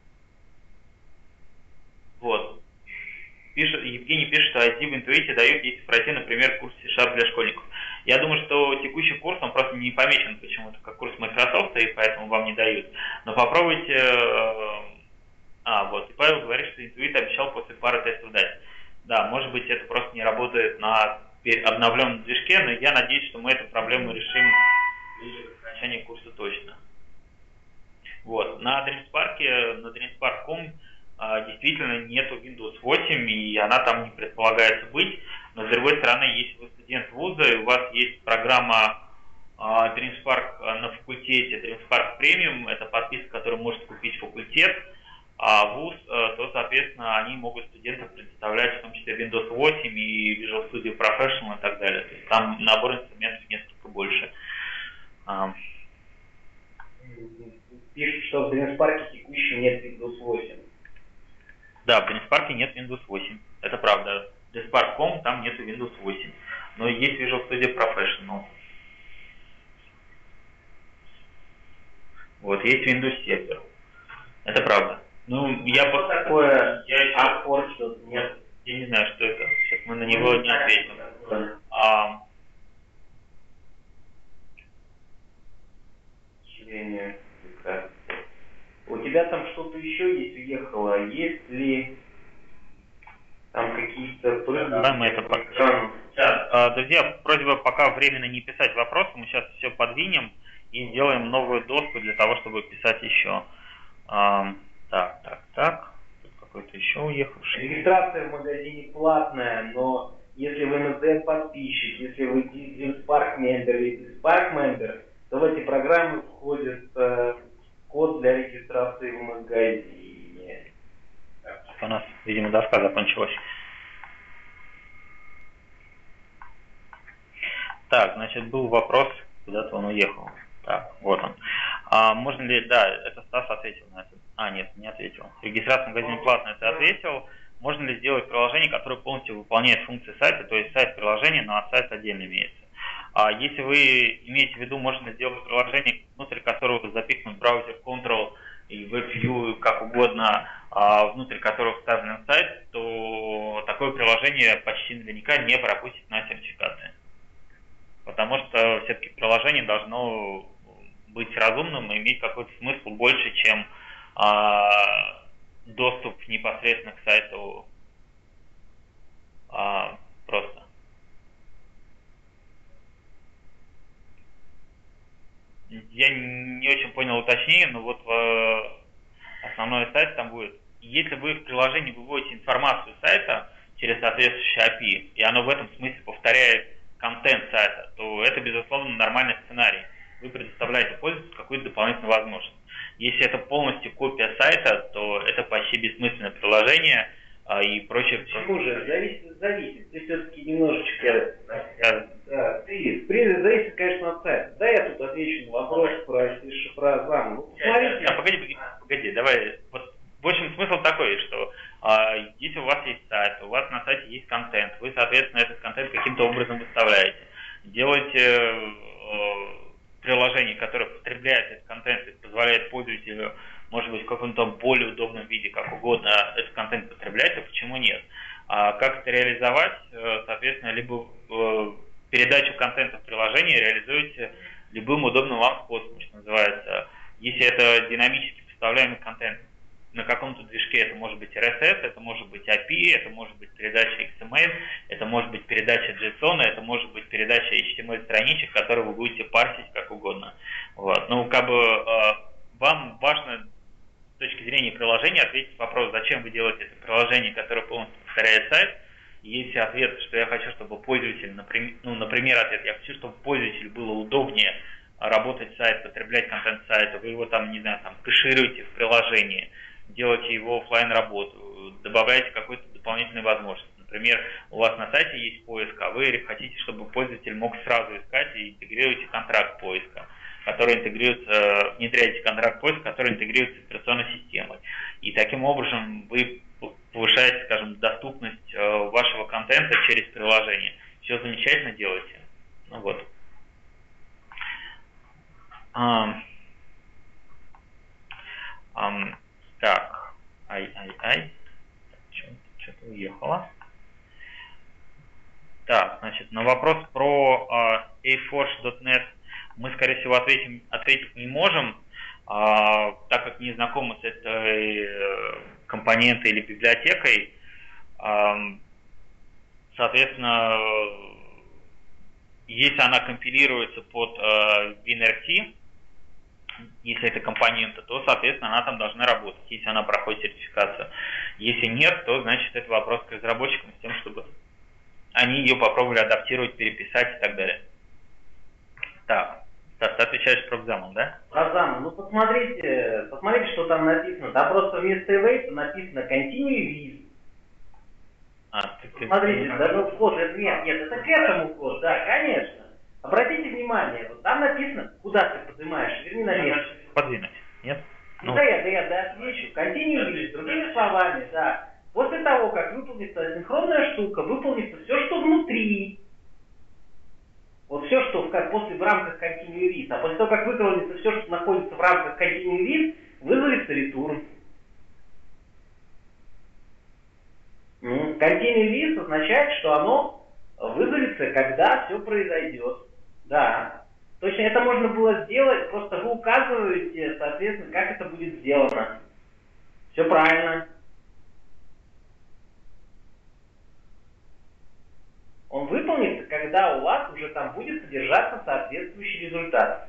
вот. Пишет, Евгений пишет, что ай ди в интуите дают, если пройти, например, курс C# для школьников. Я думаю, что текущий курс, он просто не помечен почему-то как курс Microsoft, и поэтому вам не дают. Но попробуйте... А, вот. И Павел говорит, что интуит обещал после пары тестов дать. Да, может быть, это просто не работает на обновленном движке, но я надеюсь, что мы эту проблему решим ближе к окончанию курса точно. Вот. На DreamSpark, на DreamSpark точка ком а, действительно нету Windows восемь, и она там не предполагается быть. Но с другой стороны, если вы студент вуза, и у вас есть программа а, DreamSpark на факультете, DreamSpark Premium, это подписка, которую может купить факультет, а вуз, то, соответственно, они могут студентам предоставлять в том числе Windows восемь и Visual Studio Professional и так далее. То есть там набор инструментов несколько больше. Пишут, что в DreamSpark текущем нет Windows восемь. Да, в DreamSpark нет Windows восемь. Это правда. В DreamSpark точка ком там нет Windows восемь. Но есть Visual Studio Professional. Вот, есть Windows Server. Это правда. Ну, я что просто... такое я еще... Аппорт, что нет? Я не знаю, что это. Сейчас мы на него не ответим. А... У тебя там что-то еще есть, уехало? Есть ли там какие-то... Да, мы это покажем. А, друзья, просьба пока временно не писать вопросы. Мы сейчас все подвинем и сделаем новую доску для того, чтобы писать еще. А, так, так, так. Тут какой-то еще уехавший. Регистрация в магазине платная, но если вы эн зэ подписчик, если вы DreamSpark member или DreamSpark member, то в эти программы входит э, код для регистрации в магазине. У нас, видимо, доска закончилась. Так, значит, был вопрос, куда-то он уехал. Так, вот он. А можно ли, да, это Стас ответил на это. А, нет, не ответил. Регистрация в магазине платная, ты ответил. Можно ли сделать приложение, которое полностью выполняет функции сайта, то есть сайт приложения, но от сайта отдельно имеется? А если вы имеете в виду, можно ли сделать приложение, внутрь которого запихнуть браузер Control и WebView, как угодно, а внутрь которого вставлен сайт, то такое приложение почти наверняка не пропустит на сертификаты. Потому что все-таки приложение должно быть разумным и иметь какой-то смысл больше, чем а, доступ непосредственно к сайту а, просто. Я не очень понял уточнение, но вот э, основной сайт там будет. Если вы в приложении выводите информацию сайта через соответствующий эй пи ай, и оно в этом смысле повторяет контент сайта, то это, безусловно, нормальный сценарий. Вы предоставляете пользователю какую-то дополнительную возможность. Если это полностью копия сайта, то это почти бессмысленное приложение а, и прочее. Почему же? Зависит, зависит. Ты все-таки немножечко... Да. Да, ты, в принципе, зависит, конечно, от сайта. Да, я тут отвечу на вопрос про шифрозам. Ну, посмотрите. А, погоди, погоди, погоди, давай. Вот, в общем, смысл такой, что а, если у вас есть сайт, у вас на сайте есть контент, вы, соответственно, этот контент каким-то образом выставляете. Делаете э, приложение, которое потребляет этот контент и позволяет пользователю, может быть, в каком-то более удобном виде, как угодно, этот контент потреблять, то почему нет? А как это реализовать? Соответственно, либо э, передачу контента в приложение реализуете любым удобным вам способом, что называется. Если это динамически поставляемый контент на каком-то движке, это может быть эр эс эс, это может быть эй пи ай, это может быть передача икс эм эль, это может быть передача JSON, это может быть передача эйч ти эм эль-страничек, которые вы будете парсить как угодно. Вот. Ну, как бы э, вам важно с точки зрения приложения ответить на вопрос, зачем вы делаете это приложение, которое полностью повторяет сайт. Если ответ, что я хочу, чтобы пользователь, например, ну, например, ответ, я хочу, чтобы пользователю было удобнее работать сайт, потреблять контент сайта, вы его там, не знаю, там кэшируете в приложении, делаете его офлайн работу, добавляете какую-то дополнительную возможность. Например, у вас на сайте есть поиск, а вы хотите, чтобы пользователь мог сразу искать и интегрируете контракт поиска, который интегрируется, внедряете контракт поиска, который интегрируется с операционной системой. И таким образом вы повышаете, скажем, доступность вашего контента через приложение. Все замечательно делаете. Ну вот. Um, um, так, ай-ай-ай, что-то уехало. Так, значит, на вопрос про uh, эй форж точка нет мы, скорее всего, ответим, ответить не можем, uh, так как не знакомы с этой uh, компонентой или библиотекой. Uh, соответственно, если она компилируется под э, WinRT, если это компоненты, то, соответственно, она там должна работать, если она проходит сертификацию. Если нет, то, значит, это вопрос к разработчикам с тем, чтобы они ее попробовали адаптировать, переписать и так далее. Так, Стас, ты отвечаешь про экзамен, да? Про экзамен. Ну, посмотрите, посмотрите, что там написано. Там просто вместо await написано continue with. А, ты, ты, Смотрите, ты... да, ну, код, нет, нет, это к этому код, да, конечно. Обратите внимание, вот там написано, куда ты поднимаешь, верни на место. Подвинуть, нет? Ну, Ну. да, я, да, я, да, отвечу. Continue with, другими словами, да. После того, как выполнится синхронная штука, выполнится все, что внутри. Вот все, что в, как, после в рамках Continue with, а после того, как выполнится все, что находится в рамках Continue with, вызовется return. Continue with означает, что оно вызовется, когда все произойдет. Да. Точно это можно было сделать, просто вы указываете, соответственно, как это будет сделано. Все правильно. Он выполнится, когда у вас уже там будет содержаться соответствующий результат.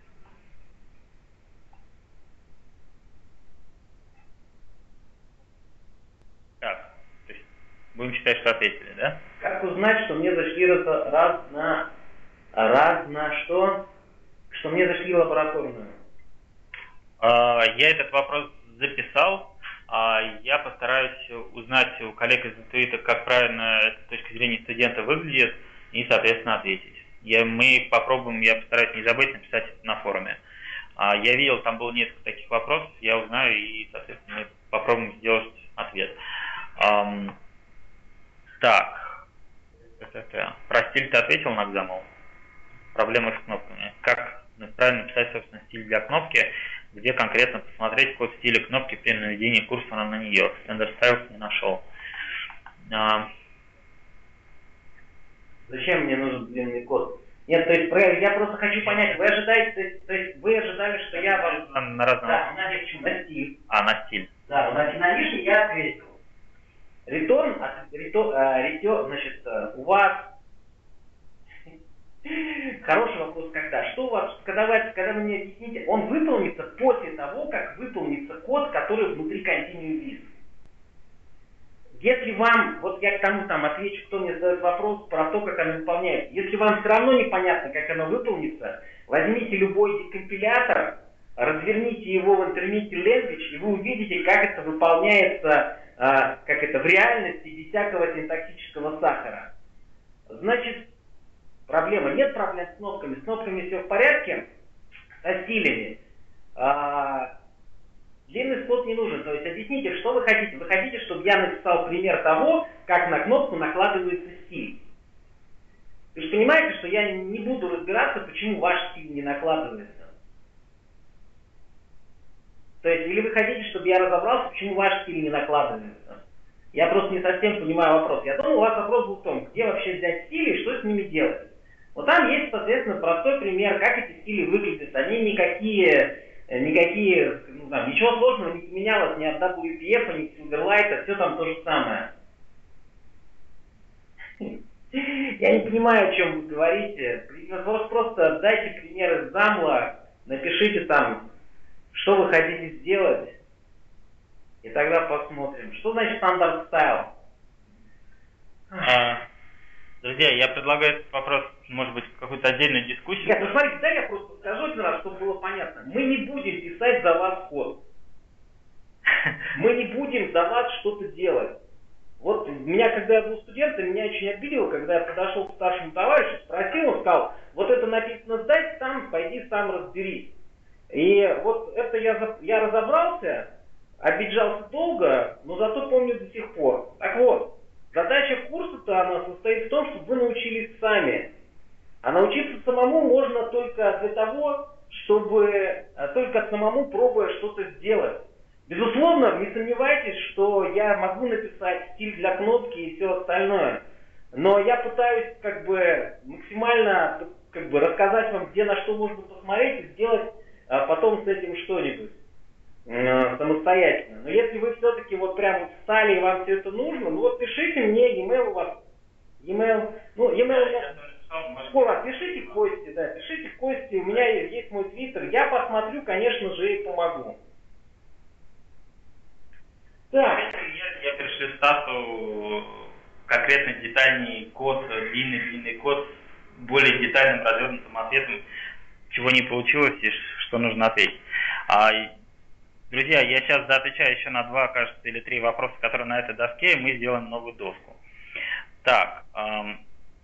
Так, то есть будем считать, что ответили, да? Как узнать, что мне зашли раз, раз на раз на что? Что мне зашли лабораторную? А, я этот вопрос записал. А, я постараюсь узнать у коллег из интуита, как правильно это с точки зрения студента выглядит, и, соответственно, ответить. Я, мы попробуем, я постараюсь не забыть написать это на форуме. А, я видел, там было несколько таких вопросов, я узнаю и, соответственно, мы попробуем сделать ответ. Um, так, про стиль ты ответил, Нагзамов? Проблемы с кнопками. Как правильно написать, собственно, стиль для кнопки, где конкретно посмотреть код стиля кнопки при наведении курсора на нее. Standard Styles не нашел. А... Зачем мне нужен длинный код? Нет, то есть я просто хочу понять, вы ожидаете, то есть, то есть вы ожидали, что я вам... На, на разном... Да, на, на стиль. А, на стиль. Да, на финалишний я ответил. Return, return, значит, у вас хороший вопрос, когда? Что у вас, когда вы, когда вы мне объясните, он выполнится после того, как выполнится код, который внутри Continue with. Если вам, вот я к тому там отвечу, кто мне задает вопрос про то, как оно выполняется. Если вам все равно непонятно, как оно выполнится, возьмите любой декомпилятор, разверните его в Intermediate Language, и вы увидите, как это выполняется, а, как это в реальности, без всякого синтаксического сахара. Значит, проблема. Нет проблем с кнопками. С кнопками все в порядке, со стилями. А, длинный слот не нужен. То есть объясните, что вы хотите. Вы хотите, чтобы я написал пример того, как на кнопку накладывается стиль. Вы же понимаете, что я не буду разбираться, почему ваш стиль не накладывается. То есть, или вы хотите, чтобы я разобрался, почему ваш стиль не накладывается? Я просто не совсем понимаю вопрос. Я думал, у вас вопрос был в том, где вообще взять стили и что с ними делать. Вот там есть, соответственно, простой пример, как эти стили выглядят. Они никакие, никакие, ну, там, ничего сложного не поменялось ни от дабл ю пи эф, ни от Silverlight, все там то же самое. Я не понимаю, о чем вы говорите. Просто дайте пример из замла, напишите там, что вы хотите сделать, и тогда посмотрим. Что значит стандарт стайл? А, друзья, я предлагаю этот вопрос, может быть, в какую-то отдельную дискуссию. Нет, ну смотрите, да, я просто скажу один раз, чтобы было понятно. Мы не будем писать за вас код. Мы не будем за вас что-то делать. Вот меня, когда я был студентом, меня очень обидело, когда я подошел к старшему товарищу, спросил, он сказал, вот это написано сдать сам, пойди сам разберись. И вот это я, я разобрался, обиджался долго, но зато помню до сих пор. Так вот, задача курса-то она состоит в том, чтобы вы научились сами. А научиться самому можно только для того, чтобы только самому пробуя что-то сделать. Безусловно, не сомневайтесь, что я могу написать стиль для кнопки и все остальное. Но я пытаюсь как бы максимально как бы рассказать вам, где на что можно посмотреть и сделать а потом с этим что-нибудь э, самостоятельно. Но если вы все-таки вот прям вот встали и вам все это нужно, ну вот пишите мне, e-mail у вас E-mail. Ну, e-mail я... Скоро, пишите в Кости, да, пишите в Кости, у меня есть, есть мой твиттер, я посмотрю, конечно же, и помогу. Так. Я пришлю Стасу конкретно детальный код, длинный-длинный код с более детальным развернутым ответом, чего не получилось и что нужно ответить. А, друзья, я сейчас отвечаю еще на два, кажется, или три вопроса, которые на этой доске, и мы сделаем новую доску. Так, эм,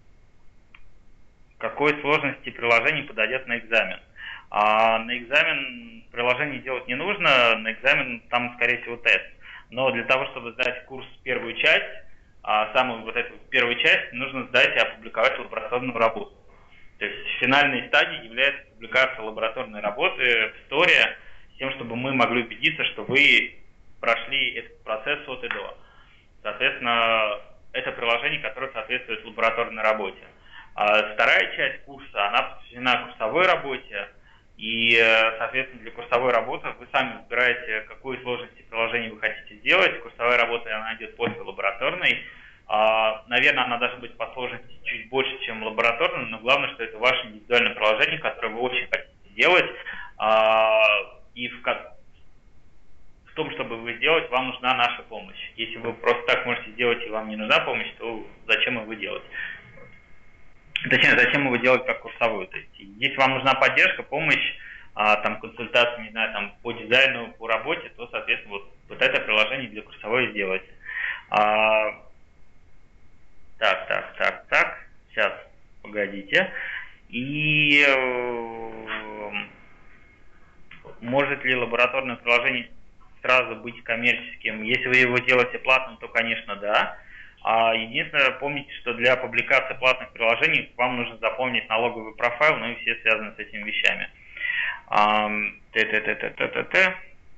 какой сложности приложение подойдет на экзамен? А, на экзамен приложение делать не нужно, на экзамен там, скорее всего, тест. Но для того, чтобы сдать курс первую часть, а самую вот эту первую часть, нужно сдать и опубликовать лабораторную работу. То есть финальной стадией является публикация лабораторной работы в Сторе, с тем, чтобы мы могли убедиться, что вы прошли этот процесс от и до. Соответственно, это приложение, которое соответствует лабораторной работе. А вторая часть курса, она посвящена курсовой работе. И, соответственно, для курсовой работы вы сами выбираете, какую сложность приложения вы хотите сделать. Курсовая работа, она идет после лабораторной. Наверное, она должна быть по сложности чуть больше, чем лабораторная, но главное, что это ваше индивидуальное приложение, которое вы очень хотите сделать. И в, в том, чтобы вы сделать, вам нужна наша помощь. Если вы просто так можете сделать, и вам не нужна помощь, то зачем его делать? Точнее, зачем его делать как курсовую? То есть, если вам нужна поддержка, помощь, а, там, консультация, не знаю, там, по дизайну, по работе, то, соответственно, вот, вот это приложение для курсовой сделайте. А, так, так, так, так, сейчас, погодите. И э, может ли лабораторное приложение сразу быть коммерческим? Если вы его делаете платным, то, конечно, да. А единственное, помните, что для публикации платных приложений вам нужно заполнить налоговый профайл, ну и все связаны с этими вещами. Т-т-т-т-т-т-т.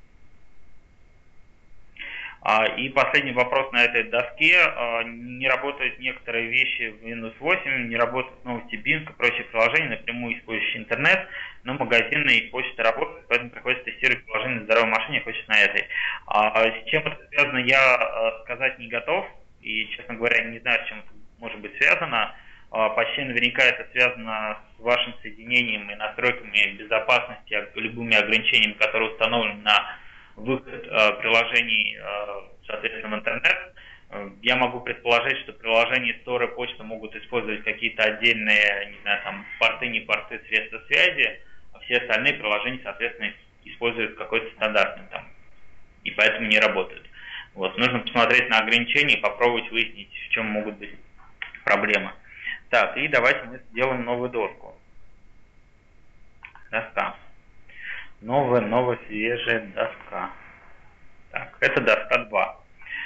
И последний вопрос на этой доске. Не работают некоторые вещи в Windows восемь, не работают новости Bing и прочие приложения, напрямую использующие интернет, но магазины и почта работают, поэтому приходится тестировать приложение на здоровой машине, хочется на этой. С чем это связано, я сказать не готов. И, честно говоря, не знаю, с чем это может быть связано. Почти наверняка это связано с вашим соединением и настройками безопасности, любыми ограничениями, которые установлены на выход приложений, соответственно, в интернет. Я могу предположить, что приложения Store и почта могут использовать какие-то отдельные, не знаю, там, порты, не порты, средства связи, а все остальные приложения, соответственно, используют какой-то стандартный там, и поэтому не работают. Вот, нужно посмотреть на ограничения и попробовать выяснить, в чем могут быть проблемы. Так, и давайте мы сделаем новую доску. Доска. Новая, новая, свежая доска. Так, это доска два.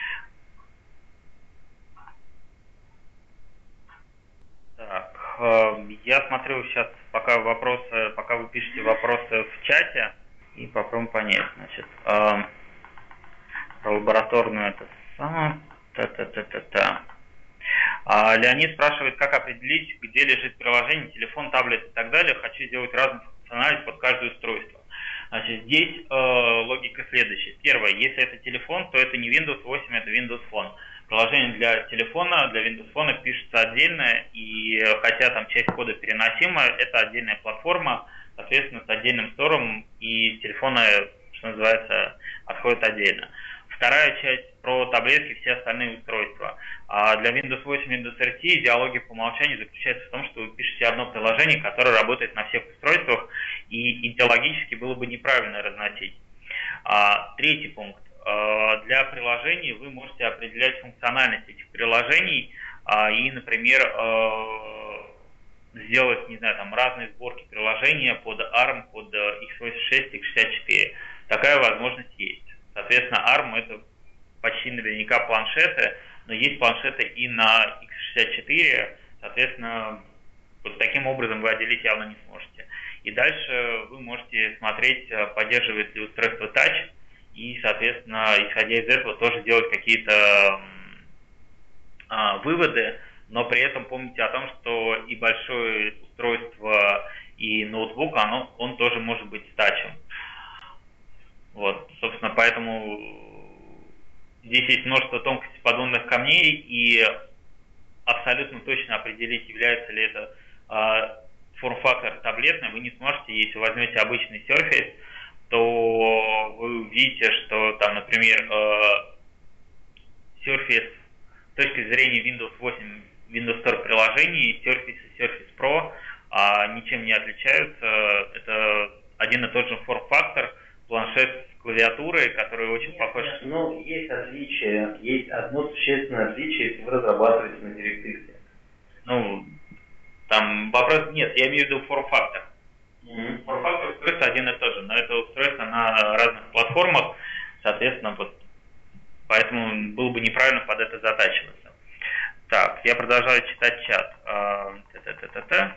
Так, э, я смотрю сейчас, пока вопросы, пока вы пишете вопросы в чате, и попробуем понять, значит. Э, Про лабораторную это самое. Та-та-та-та-та. А, Леонид спрашивает, как определить, где лежит приложение, телефон, таблет и так далее. Хочу сделать разную функциональность под каждое устройство. Значит, здесь э, логика следующая. Первое, если это телефон, то это не Windows восемь, это Windows Phone. Приложение для телефона, для Windows Phone пишется отдельно, и хотя там часть кода переносима, это отдельная платформа, соответственно, с отдельным стором, и телефоны, что называется, отходят отдельно. Вторая часть про таблетки и все остальные устройства. А для Windows восемь, Windows эр ти идеология по умолчанию заключается в том, что вы пишете одно приложение, которое работает на всех устройствах, и идеологически было бы неправильно разносить. А, третий пункт. А, для приложений вы можете определять функциональность этих приложений а, и, например, а, сделать, не знаю, там разные сборки приложения под арм, под икс восемьдесят шесть, икс шестьдесят четыре. Такая возможность есть. Соответственно, арм это почти наверняка планшеты, но есть планшеты и на икс шестьдесят четыре, соответственно, вот таким образом вы отделить явно не сможете. И дальше вы можете смотреть, поддерживает ли устройство Touch, и, соответственно, исходя из этого тоже делать какие-то а, выводы, но при этом помните о том, что и большое устройство, и ноутбук, оно, он тоже может быть с тачем. Вот, собственно, поэтому здесь есть множество тонкостей подводных камней, и абсолютно точно определить, является ли это э, форм-фактор таблетный, вы не сможете. Если вы возьмете обычный Surface, то вы увидите, что там, например, э, Surface с точки зрения Windows восемь, Windows Store приложений, Surface и Surface Pro э, ничем не отличаются. Это один и тот же форм-фактор, планшет с клавиатурой, который очень похож. Ну, есть отличие, есть одно существенное отличие, если вы разрабатываете на DirectX. Ну, там вопрос нет, я имею в виду форм-фактор. Mm-hmm. Форм-фактор устройства один и тот же, но это устройство на разных платформах, соответственно, вот поэтому было бы неправильно под это затачиваться. Так, я продолжаю читать чат. Та-та-та-та-та.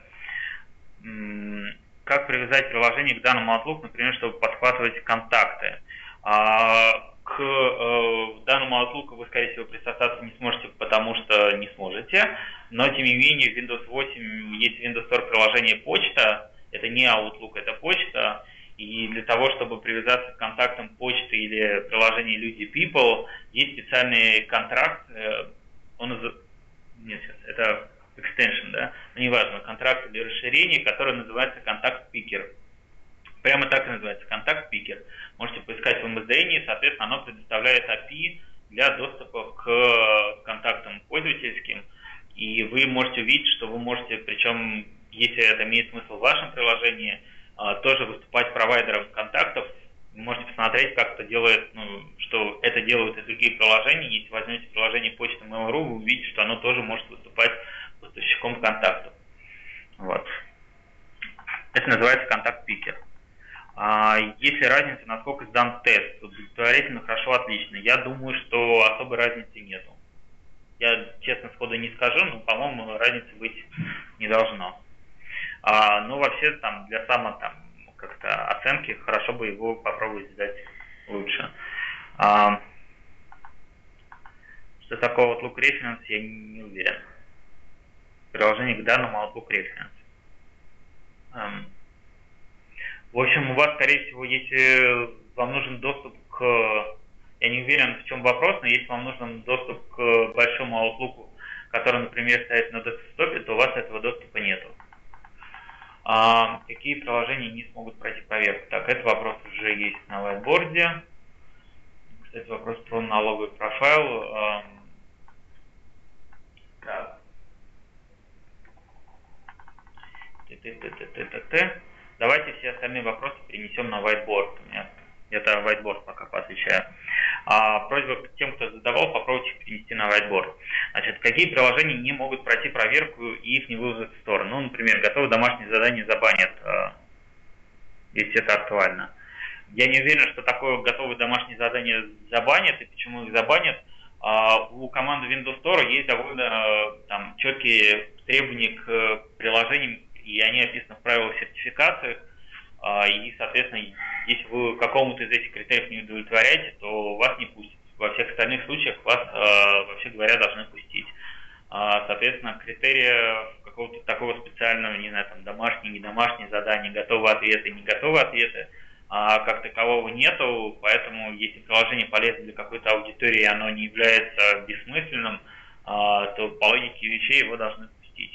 Как привязать приложение к данному Outlook, например, чтобы подхватывать контакты. А, к э, данному Outlook вы, скорее всего, присосаться не сможете, потому что не сможете. Но, тем не менее, в Windows восемь есть Windows Store приложение почта. Это не Outlook, это почта. И для того, чтобы привязаться к контактам почты или приложения Люди People, есть специальный контракт. Он из... Нет, сейчас, это... extension, да, но неважно, контракт или расширение, которое называется контакт-пикер. Прямо так и называется, контакт-пикер. Можете поискать в эм эс ди эн, соответственно, оно предоставляет эй пи ай для доступа к контактам пользовательским, и вы можете увидеть, что вы можете, причем, если это имеет смысл в вашем приложении, тоже выступать провайдером контактов. Вы можете посмотреть, как это делает, ну, что это делают и другие приложения. Если возьмете приложение почты Mail.ru, вы увидите, что оно тоже может выступать поставщиком контактов. Вот. Это называется контакт-пикер. А есть ли разница, насколько сдан тест? Удовлетворительно, хорошо, отлично. Я думаю, что особой разницы нету. Я, честно, сходу не скажу, но, по-моему, разницы быть не должно. А, ну, вообще, там, для само, там, как-то оценки, хорошо бы его попробовать сдать лучше. А, что такое Outlook Reference, я не уверен. Приложение к данному Outlook Reference. Um, в общем, у вас, скорее всего, если вам нужен доступ к... Я не уверен, в чем вопрос, но если вам нужен доступ к большому Outlook, который, например, стоит на десктопе, то у вас этого доступа нету. А какие приложения не смогут пройти проверку? Так, этот вопрос уже есть на whiteboard. Кстати, вопрос про налоговый профайл. Так. Т-т-т-т-т-т. Давайте все остальные вопросы перенесем на whiteboard. Это whiteboard пока поотвечаю. А, просьба к тем, кто задавал, попробуйте перенести на whiteboard. Значит, какие приложения не могут пройти проверку и их не вывезут в сторону? Ну, например, готовые домашние задания забанят, если это актуально. Я не уверен, что такое готовые домашние задания забанят, и почему их забанят. У команды Windows Store есть довольно там, четкие требования к приложениям, и они описаны в правилах сертификациях. И, соответственно, если вы какому-то из этих критериев не удовлетворяете, то вас не пустят. Во всех остальных случаях вас, вообще говоря, должны пустить. Соответственно, критерия какого-то такого специального, не знаю, там, домашние, недомашние задания, готовые ответы, не готовые ответы, как такового нету, поэтому если приложение полезно для какой-то аудитории, оно не является бессмысленным, то по логике вещей его должны пустить.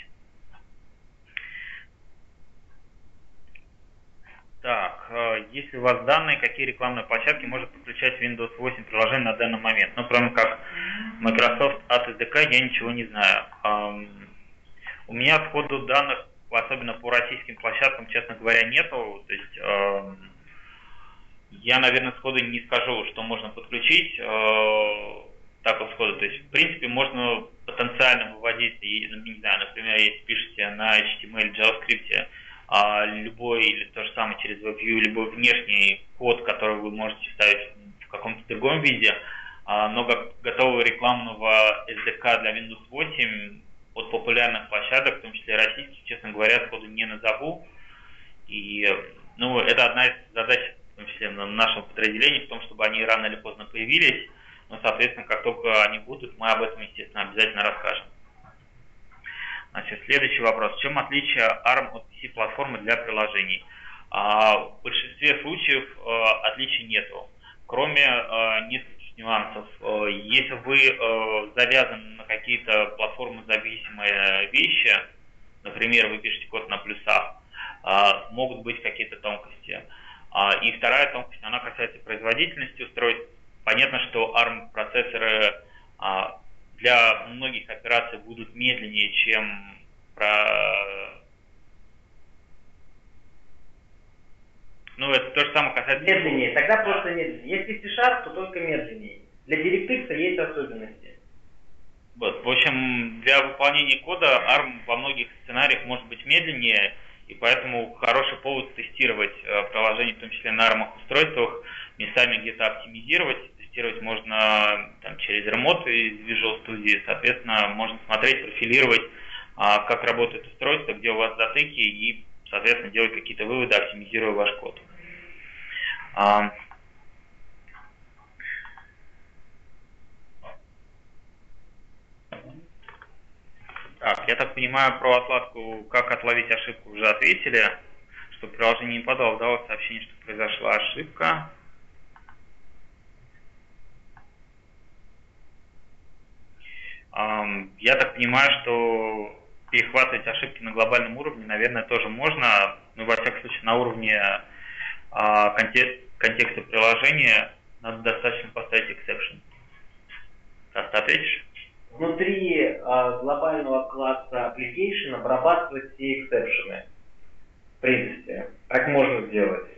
Так, если у вас данные, какие рекламные площадки может подключать Windows восемь приложение на данный момент? Ну, кроме как Microsoft от эс ди кей, я ничего не знаю. У меня сходу данных, особенно по российским площадкам, честно говоря, нету. То есть я, наверное, сходу не скажу, что можно подключить. Так вот сходу. То есть, в принципе, можно потенциально выводить, не знаю, например, если пишете на эйч ти эм эль, JavaScript, а любой, или то же самое через WebView, любой внешний код, который вы можете ставить в каком-то другом виде, а, но готового рекламного эс ди кей для Windows восемь от популярных площадок, в том числе российских, честно говоря, сходу не назову. И, ну, это одна из задач, в том числе нашего подразделения, в том, чтобы они рано или поздно появились. Но, соответственно, как только они будут, мы об этом, естественно, обязательно расскажем. Значит, следующий вопрос. В чем отличие арм от пи си-платформы для приложений? А, в большинстве случаев а, отличий нету, кроме а, нескольких нюансов. Если вы завязаны на какие-то платформозависимые вещи, например, вы пишете код на плюсах, могут быть какие-то тонкости. И вторая тонкость, она касается производительности устройств. Понятно, что арм процессоры для многих операций будут медленнее, чем про... Ну, это то же самое касается... Медленнее, тогда просто медленнее. Если C-Sharp, то только медленнее. Для DirectX есть особенности. Вот, в общем, для выполнения кода арм во многих сценариях может быть медленнее, и поэтому хороший повод тестировать э, приложение, в том числе на армовых устройствах, местами где-то оптимизировать. Тестировать можно там, через ремонт из Visual Studio, соответственно, можно смотреть, профилировать, э, как работает устройство, где у вас затыки, и, соответственно, делать какие-то выводы, оптимизируя ваш код. А, Так, я так понимаю, про отладку, как отловить ошибку, уже ответили, что приложение не подало, дало сообщение, что произошла ошибка. Я так понимаю, что перехватывать ошибки на глобальном уровне, наверное, тоже можно, но во всяком случае на уровне контекста приложения надо достаточно поставить exception. Раз ты ответишь? Внутри э, глобального класса application обрабатывать все эксепшены. В принципе, так можно сделать.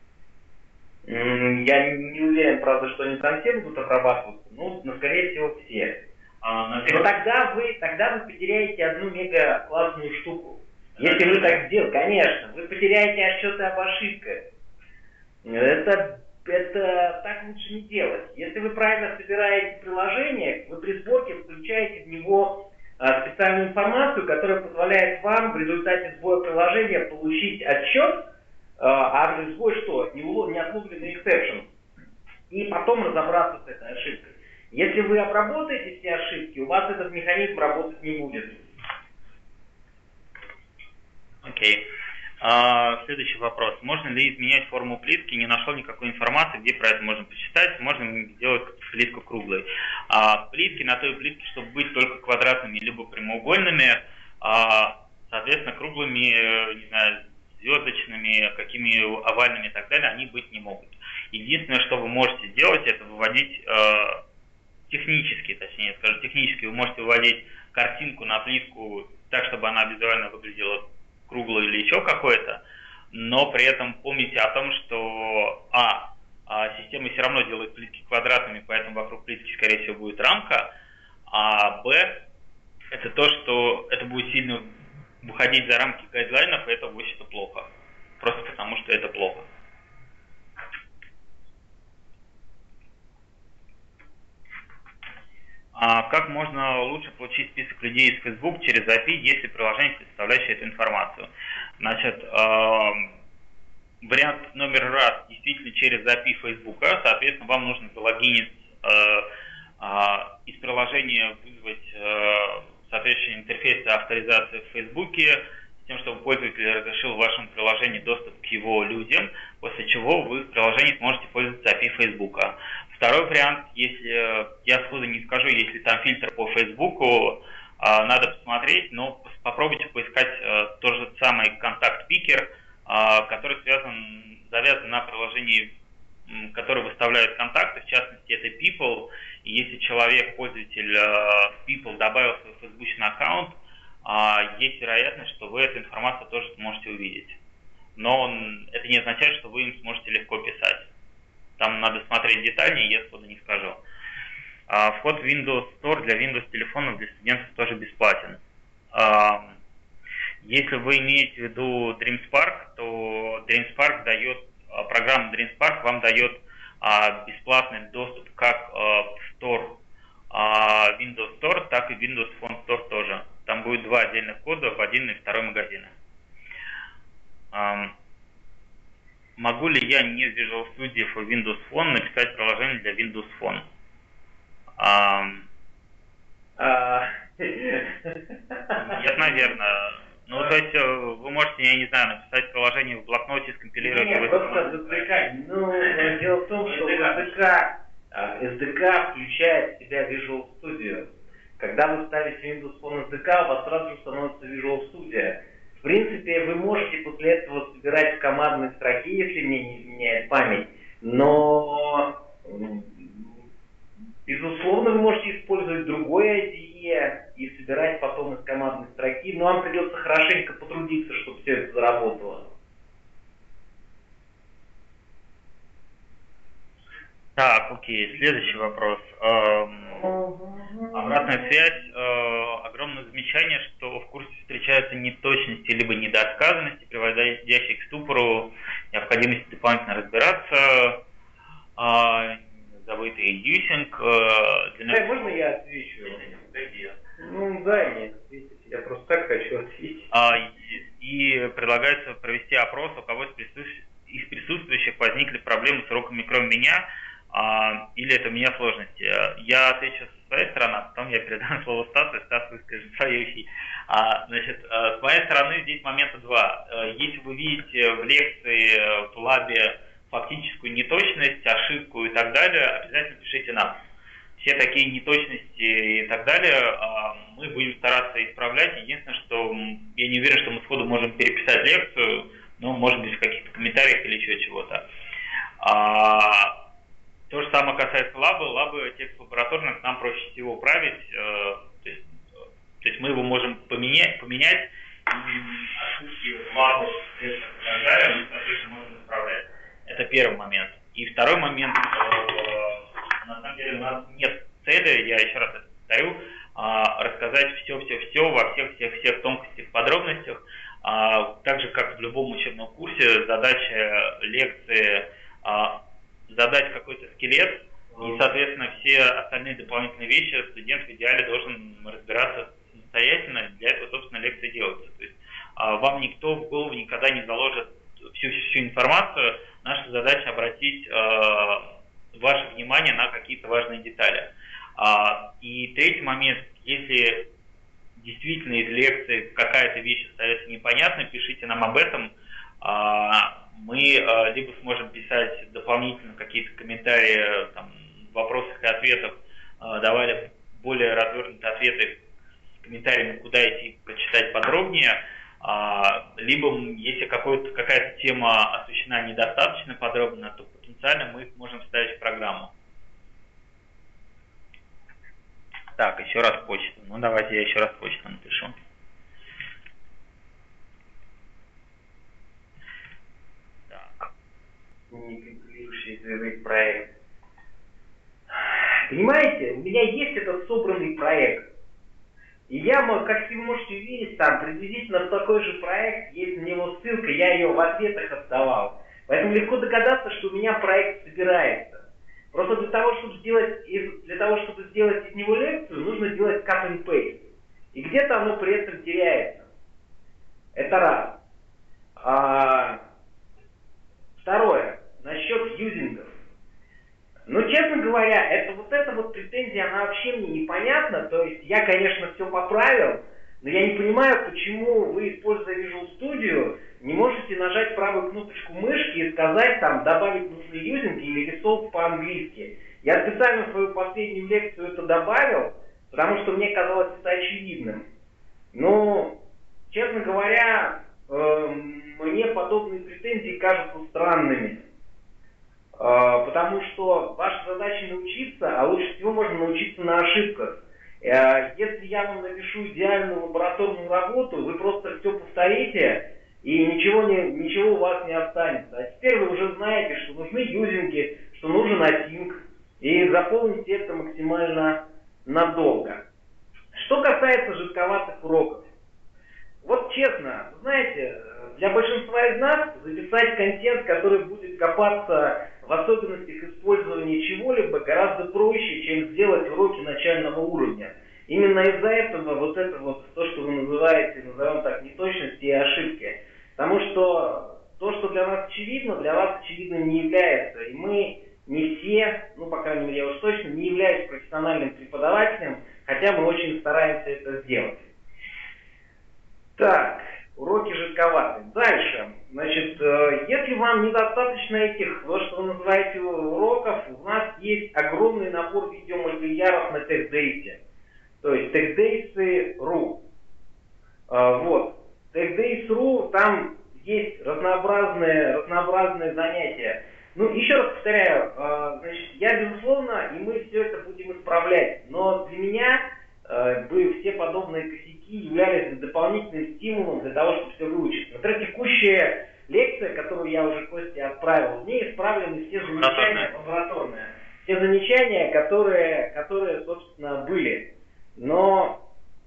М-м, я не уверен, правда, что они там все будут обрабатываться, но, но скорее всего все. А, но тогда вы, тогда вы потеряете одну мега классную штуку. Если вы так сделаете, конечно, вы потеряете отчеты об ошибках. Это, это так лучше не делать. Если вы правильно собираете приложение, вы при сборке включаете в него а, специальную информацию, которая позволяет вам в результате сбора приложения получить отчет, а, а сбой что? Не отловленный exception. И потом разобраться с этой ошибкой. Если вы обработаете все ошибки, у вас этот механизм работать не будет. Окей. Okay. Uh, следующий вопрос. Можно ли изменять форму плитки? Не нашел никакой информации, где про это можно почитать. Можно сделать плитку круглой. Uh, плитки на той плитке, чтобы быть только квадратными либо прямоугольными, uh, соответственно, круглыми, не знаю, звездочными, какими овальными и так далее, они быть не могут. Единственное, что вы можете сделать, это выводить uh, технически, точнее, я скажу, технически вы можете выводить картинку на плитку так, чтобы она визуально выглядела круглое или еще какое-то, но при этом помните о том, что а, а система все равно делает плитки квадратными, поэтому вокруг плитки, скорее всего, будет рамка, а б, это то, что это будет сильно выходить за рамки гайдлайнов, и это, в общем-то, плохо. Просто потому, что это плохо. А как можно лучше получить список людей из Facebook через эй пи ай, если приложение, представляющее эту информацию? Значит, э, вариант номер раз действительно через эй пи ай Facebook, соответственно, вам нужно залогинить э, э, из приложения, вызвать э, соответствующий интерфейс авторизации в Facebook, с тем, чтобы пользователь разрешил в вашем приложении доступ к его людям, после чего вы в приложении сможете пользоваться эй пи ай Facebook. Второй вариант, если я сходу не скажу, если там фильтр по Фейсбуку, надо посмотреть, но попробуйте поискать тот же самый контакт-пикер, который связан, завязан на приложении, которое выставляет контакты, в частности это People. И если человек, пользователь People, добавил свой фейсбучный аккаунт, есть вероятность, что вы эту информацию тоже сможете увидеть. Но это не означает, что вы им сможете легко писать. Там надо смотреть детальнее, я сходу не скажу. А, вход в Windows Store для Windows телефонов для студентов тоже бесплатен. А, если вы имеете в виду DreamSpark, то DreamSpark дает, программа DreamSpark вам дает а, бесплатный доступ как а, в Store, а, Windows Store, так и Windows Phone Store тоже. Там будет два отдельных кода в один и второй магазин. А, Могу ли я не в Visual Studio for Windows Phone написать приложение для Windows Phone? А... А... Нет, наверное. Ну, то есть вы можете, я не знаю, написать приложение в блокноте, скомпилировать... Нет, просто ВЦК. Ну, дело в том, что ВЦК эс ди кей включает в себя Visual Studio. Когда вы ставите Windows Phone эс ди кей, у вас сразу же становится Visual Studio. В принципе, вы можете после этого собирать в командной строке, если мне не изменяет память, но, безусловно, вы можете использовать другое ай ди и и собирать потом из командной строки, но вам придется хорошенько потрудиться, чтобы все это заработало. Так, окей, следующий вопрос. Эм, обратная связь. Э, огромное замечание, что в курсе встречаются неточности либо недосказанности, приводящие к ступору, необходимости дополнительно разбираться, э, забытый юзинг. Э, для... Да, можно я отвечу? Ну, да, нет, ответить. Я просто так хочу ответить. А, и, и предлагается провести опрос, у кого из присутствующих, из присутствующих возникли проблемы с уроками, кроме меня, а, или это у меня сложности. Я отвечу со своей стороны, а потом я передам слово Стасу, и Стас выскажет свои. А, значит, с моей стороны здесь момента два. Если вы видите в лекции, в лабе фактическую неточность, ошибку и так далее, обязательно пишите нам. Все такие неточности и так далее мы будем стараться исправлять. Единственное, что я не уверен, что мы сходу можем переписать лекцию, но может быть в каких-то комментариях или еще чего-то. А, то же самое касается лабы. Лабы текст лабораторных нам проще всего править. То есть, то есть мы его можем поменять, поменять и ошибки лабы и так далее мы, соответственно, можем исправлять. Это первый момент. И второй момент. На самом деле у нас нет цели, я еще раз это повторю, рассказать все-все-все во всех-всех-всех тонкостях, подробностях. Так же, как в любом учебном курсе, задача лекции задать какой-то скелет, и, соответственно, все остальные дополнительные вещи студент в идеале должен разбираться самостоятельно. Для этого, собственно, лекции делаются. То есть вам никто в голову никогда не заложит всю, всю информацию. Наша задача обратить ваше внимание на какие-то важные детали. А, и третий момент, если действительно из лекции какая-то вещь остается непонятной, пишите нам об этом. А, мы а, либо сможем писать дополнительно какие-то комментарии, там, в вопросах и ответах, а, давали более развернутые ответы с комментариями, куда идти прочитать подробнее. А, либо если какая-то тема освещена недостаточно подробно, то потенциально мы их можем вставить в программу. Так, еще раз почту. Ну, давайте я еще раз почту напишу. Так. Некомпилирующий проект. Понимаете, у меня есть этот собранный проект. И я, как вы можете увидеть, там приблизительно такой же проект, есть на него ссылка, я ее в ответах отдавал. Поэтому легко догадаться, что у меня проект собирается. Просто для того, чтобы сделать из, для того, чтобы сделать из него лекцию, нужно делать cut and paste. И где-то оно при этом теряется. Это раз. А, второе. Насчет юзингов. Ну, честно говоря, это вот эта вот претензия, она вообще мне непонятна. То есть я, конечно, все поправил, но я не понимаю, почему вы, используя Visual Studio, не можете нажать правую кнопочку мышки и сказать там добавить нужный юзинг или resolve по-английски. Я специально в свою последнюю лекцию это добавил, потому что мне казалось это очевидным. Но, честно говоря, э, мне подобные претензии кажутся странными. Потому что ваша задача научиться, а лучше всего можно научиться на ошибках. Если я вам напишу идеальную лабораторную работу, вы просто все повторите, и ничего, не, ничего у вас не останется. А теперь вы уже знаете, что нужны юзинги, что нужен async, и заполните это максимально надолго. Что касается жестковатых уроков. Вот честно, знаете, для большинства из нас записать контент, который будет копаться в особенностях использования чего-либо, гораздо проще, чем сделать уроки начального уровня. Именно из-за этого вот это вот то, что вы называете, назовем так, неточности и ошибки. Потому что то, что для нас очевидно, для вас очевидным не является. И мы не все, ну, по крайней мере, я уж точно, не являюсь профессиональным преподавателем, хотя мы очень стараемся это сделать. Так, уроки жестковатые. Дальше. Значит, если вам недостаточно этих этих, вот что вы называете уроков, у нас есть огромный набор видеоматериалов на TechDays. То есть TechDays точка ру. Вот. TechDays точка ру, там есть разнообразные, разнообразные занятия. Ну, еще раз повторяю, значит, я, безусловно, и мы все это будем исправлять. Но для меня бы все подобные косяки являлись дополнительным стимулом для того, чтобы все выучить. Например, текущая лекция, которую я уже Косте отправил, в ней исправлены все замечания лабораторные. Все замечания, которые, которые, собственно, были. Но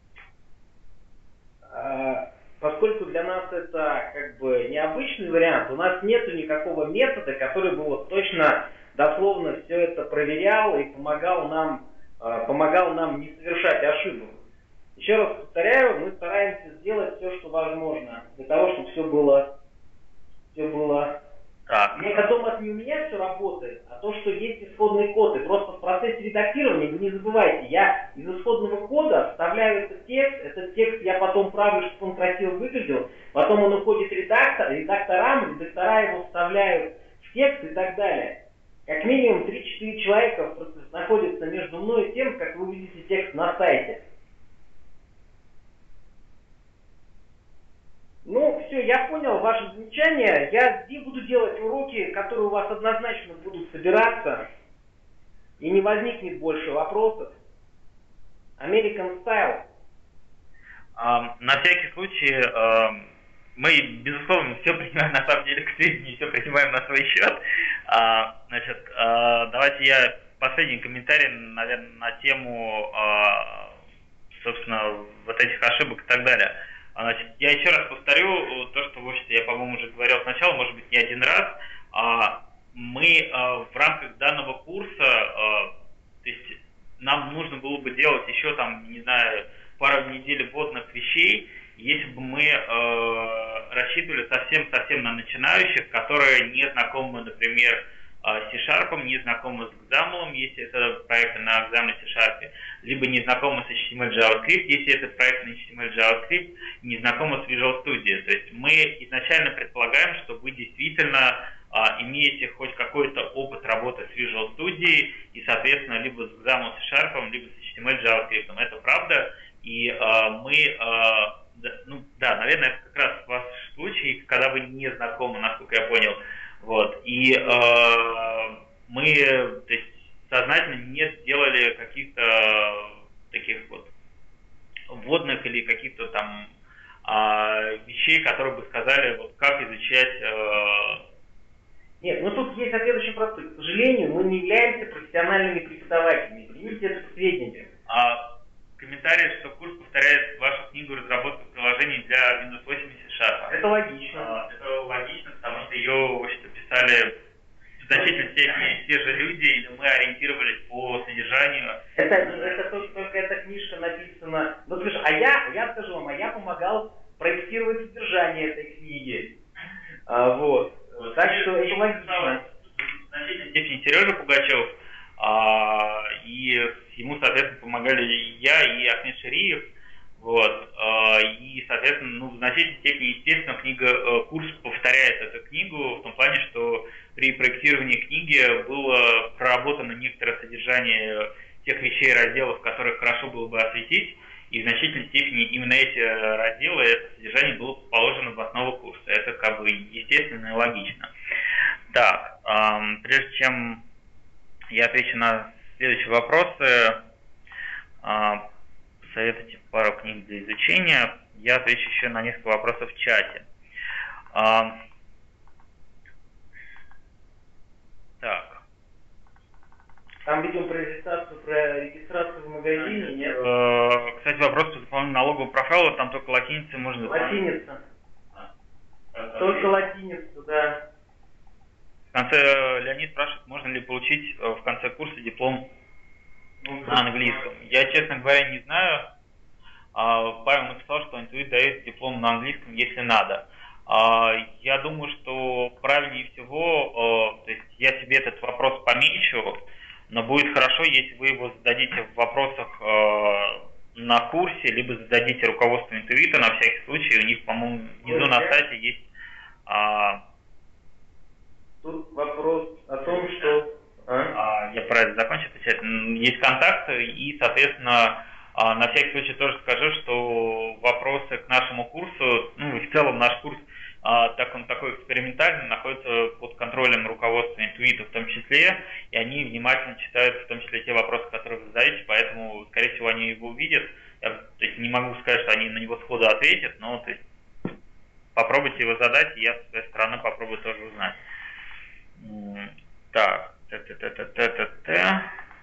э, поскольку для нас это как бы необычный вариант, у нас нету никакого метода, который бы вот точно, дословно все это проверял и помогал нам, э, помогал нам не совершать ошибок. Еще раз повторяю, мы стараемся сделать все, что возможно, для того, чтобы все было, все было. Так. Мне потом это не у меня все работает, а то, что есть исходный код. И просто в процессе редактирования, вы не забывайте, я из исходного кода вставляю этот текст, этот текст я потом правлю, чтобы он красиво выглядел, потом он уходит редактор, редакторам, редактора его вставляют в текст и так далее. Как минимум три-четыре человека просто находятся между мной и тем, как вы видите текст на сайте. Ну, все, я понял ваше замечание. Я буду делать уроки, которые у вас однозначно будут собираться, и не возникнет больше вопросов. American Style. А, на всякий случай, а, мы, безусловно, все принимаем на самом деле к сведению, все принимаем на свой счет. А, значит, а, давайте я последний комментарий, наверное, на тему, а, собственно, вот этих ошибок и так далее. Значит, я еще раз повторю то, что, в общем-то, я, по-моему, уже говорил сначала, может быть, не один раз. Мы в рамках данного курса, то есть нам нужно было бы делать еще, там, не знаю, пару недель вводных вещей, если бы мы рассчитывали совсем-совсем на начинающих, которые не знакомы, например, с C-Sharp, не знакомы с экзамплом, если это проекты на экзамене C-Sharp, либо не знакомы с эйч ти эм эль JavaScript, если это проект на эйч ти эм эль JavaScript, не знакомы с Visual Studio. То есть мы изначально предполагаем, что вы действительно а, имеете хоть какой-то опыт работы с Visual Studio и, соответственно, либо с экзаменом C-Sharp, либо с эйч ти эм эль JavaScript. Это правда. И а, мы, а, да, ну да, наверное, это как раз ваш случай, когда вы не знакомы, насколько я понял. Вот. И э, мы, то есть, сознательно не сделали каких-то таких вот вводных или каких-то там э, вещей, которые бы сказали, вот как изучать. Э... Нет, ну тут есть ответ очень простой. К сожалению, мы не являемся профессиональными преподавателями. Примите это к сведению. А комментарий, что курс повторяет вашу книгу разработки приложений для Windows восемь и C-Sharp. Это логично. А, это логично, потому что ее, в общем-то, писали в значительной степени те же люди, или мы ориентировались по содержанию. Это, это только, только эта книжка написана. Ну, слушай, а я, я скажу вам, а я помогал проектировать содержание этой книги. А, вот. вот. Так и что это логично. В значительной степени Сережа Пугачев, а, и ему, соответственно, помогали и я, и Ахмед Шариев. Вот. И, соответственно, ну, в значительной степени, естественно, книга, курс повторяет эту книгу в том плане, что при проектировании книги было проработано некоторое содержание тех вещей, разделов, которых хорошо было бы осветить, и в значительной степени именно эти разделы, это содержание было положено в основу курса. Это как бы естественно и логично. Так, эм, прежде чем я отвечу на следующие вопросы, э, советуйте пару книг для изучения. Я отвечу еще на несколько вопросов в чате. А, так. Там видим про регистрацию, про регистрацию в магазине, нет? Э, кстати, вопрос по заполнению налогового профиля, там только латиницей можно заполнить. Латиница. А, только латиница, да. В конце Леонид спрашивает, можно ли получить в конце курса диплом на английском. Я, честно говоря, не знаю. Павел написал, что интуит дает диплом на английском, если надо. Я думаю, что правильнее всего, то есть я себе этот вопрос помечу, но будет хорошо, если вы его зададите в вопросах на курсе, либо зададите руководству интуита на всякий случай. У них, по-моему, внизу на сайте есть... Тут вопрос о том, что... А? Я правильно закончил отвечать. Есть контакты, и, соответственно, на всякий случай тоже скажу, что вопросы к нашему курсу, ну, в целом наш курс, так он такой экспериментальный, находится под контролем руководства Интуита в том числе, и они внимательно читают в том числе те вопросы, которые вы задаете, поэтому, скорее всего, они его увидят. Я, то есть, не могу сказать, что они на него сходу ответят, но то есть, попробуйте его задать, и я с своей стороны попробую тоже узнать. Так, т-т-т-т-т-т-т.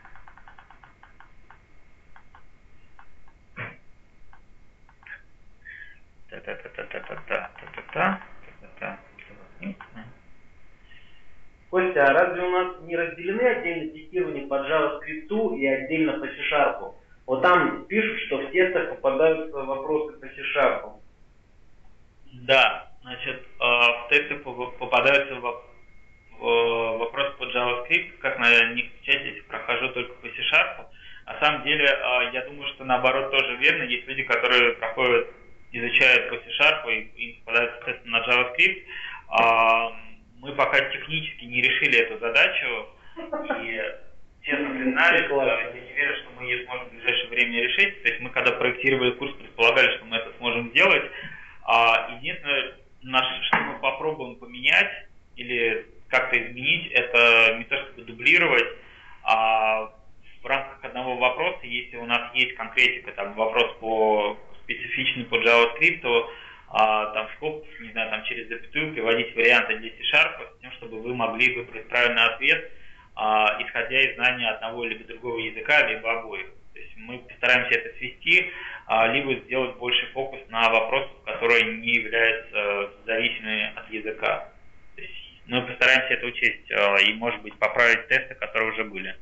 Костя, а разве у нас не разделены отдельно тестирование по JavaScript и отдельно по C-Sharp? Вот там пишут, что в тестах попадаются вопросы по C-Sharp. Да, значит, в тесты попадаются вопросы по JavaScript, как на них отвечать, если прохожу только по C-Sharp. На самом деле, я думаю, что наоборот тоже верно. Есть люди, которые проходят, изучают по C-Sharp и, и попадают в тесты на JavaScript. Мы пока технически не решили эту задачу, и, честно признаюсь, я не верю, что мы ее сможем в ближайшее время решить. То есть мы, когда проектировали курс, предполагали, что мы это сможем сделать. Единственное, что мы попробуем поменять или как-то изменить, это не то чтобы дублировать, а в рамках одного вопроса, если у нас есть конкретика, там вопрос по специфичный по JavaScript, то а, там в скобках, не знаю, там через запятую приводить варианты для C-Sharp, с тем, чтобы вы могли выбрать правильный ответ, а, исходя из знания одного либо другого языка, либо обоих. То есть мы постараемся это свести, а, либо сделать больше фокус на вопросы, которые не являются зависимыми от языка. То есть мы постараемся это учесть а, и, может быть, поправить тесты, которые уже были.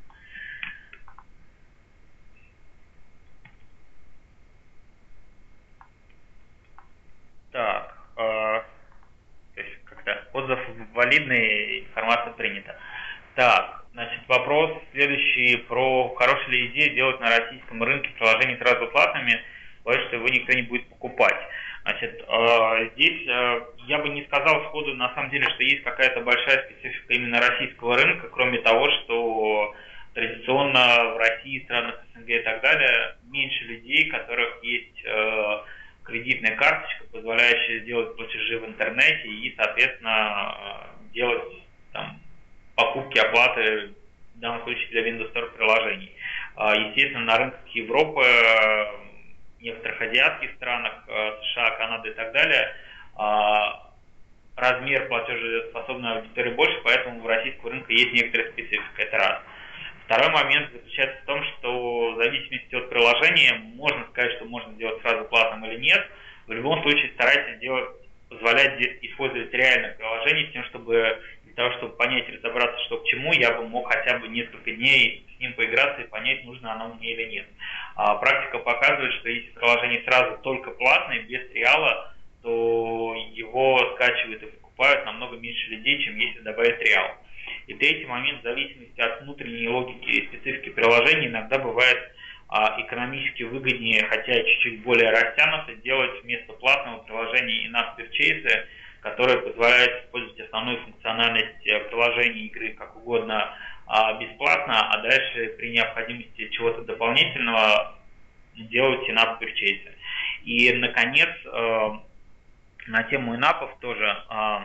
Так, э, то есть как-то отзыв валидный, информация принята. Так, значит, вопрос следующий про хорошая ли идея делать на российском рынке приложения сразу платными, боюсь, что его никто не будет покупать. Значит, э, здесь э, я бы не сказал сходу на самом деле, что есть какая-то большая специфика именно российского рынка, кроме того, что традиционно в России, странах СНГ и так далее, меньше людей, у которых есть э, кредитная карточка, позволяющая сделать платежи в интернете и, соответственно, делать там, покупки, оплаты, в данном случае для Windows Store приложений. Естественно, на рынках Европы, некоторых азиатских странах, США, Канады и так далее, размер платежеспособной аудитории больше, поэтому у российского рынка есть некоторая специфика. Это раз. Второй момент заключается в том, что в зависимости от приложения можно сказать, что можно сделать сразу платным или нет. В любом случае старайтесь делать, позволять использовать реальное приложение с тем, чтобы для того, чтобы понять и разобраться, что к чему, я бы мог хотя бы несколько дней с ним поиграться и понять, нужно оно мне или нет. А практика показывает, что если приложение сразу только платное, без триала, то его скачивают и покупают намного меньше людей, чем если добавить триал. И третий момент, в зависимости от внутренней логики и специфики приложения, иногда бывает а, экономически выгоднее, хотя чуть-чуть более растянуто, делать вместо платного приложения in-app purchase, которое позволяет использовать основную функциональность приложения игры как угодно а, бесплатно, а дальше при необходимости чего-то дополнительного делать in-app purchase. И, наконец, э, на тему in-app'ов тоже э,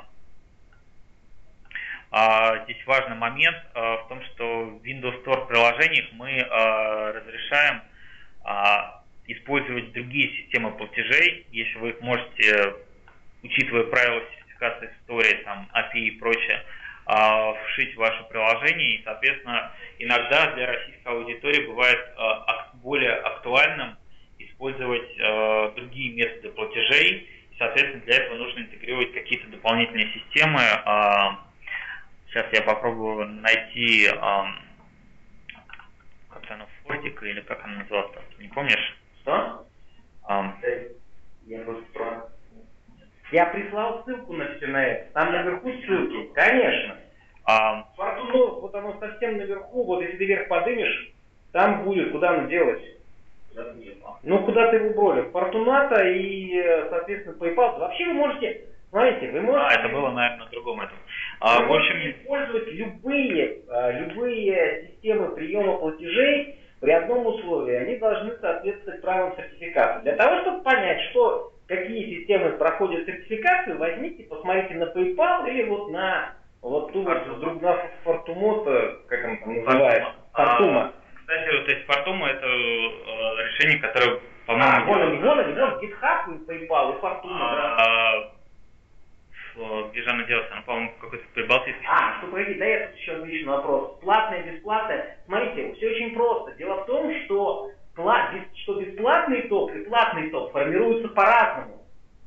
Uh, здесь важный момент uh, в том, что в Windows Store приложениях мы uh, разрешаем uh, использовать другие системы платежей, если вы их можете, учитывая правила сертификации в Store, там, эй пи ай и прочее, uh, вшить в ваше приложение. И, соответственно, иногда для российской аудитории бывает uh, более актуальным использовать uh, другие методы платежей. И, соответственно, для этого нужно интегрировать какие-то дополнительные системы. Uh, Сейчас я попробую найти, эм, как оно, фортик или как оно называлось, не помнишь? Что? Эм, я просто про... Я прислал ссылку на все на это. Там наверху ссылки, конечно. Эм, Фортуно, вот оно совсем наверху, вот если ты вверх поднимешь, там будет, куда оно делать. Ну, куда ты его бросил? Фортуната и, соответственно, PayPal. Вообще вы можете... Смотрите, вы можете... А, это было, наверное, на другом этом. А, Вы в общем, можете использовать любые, любые системы приема платежей при одном условии. Они должны соответствовать правилам сертификации. Для того, чтобы понять, что, какие системы проходят сертификацию, возьмите, посмотрите на PayPal или вот на вот ту вот друг на Фортумота, как он там называется, Фортума. Кстати, вот эти Фортума это э, решение, которое, А, по-моему, вон они, вон они, вон GitHub и PayPal, и Фортума, да. а, в- где же она делается? Она, по-моему, в какой-то прибалтийской. А, что погоди, да, я тут еще отличный вопрос. Платное, бесплатное. Смотрите, все очень просто. Дело в том, что, пла- бес- что бесплатный топ и платный топ формируются по-разному.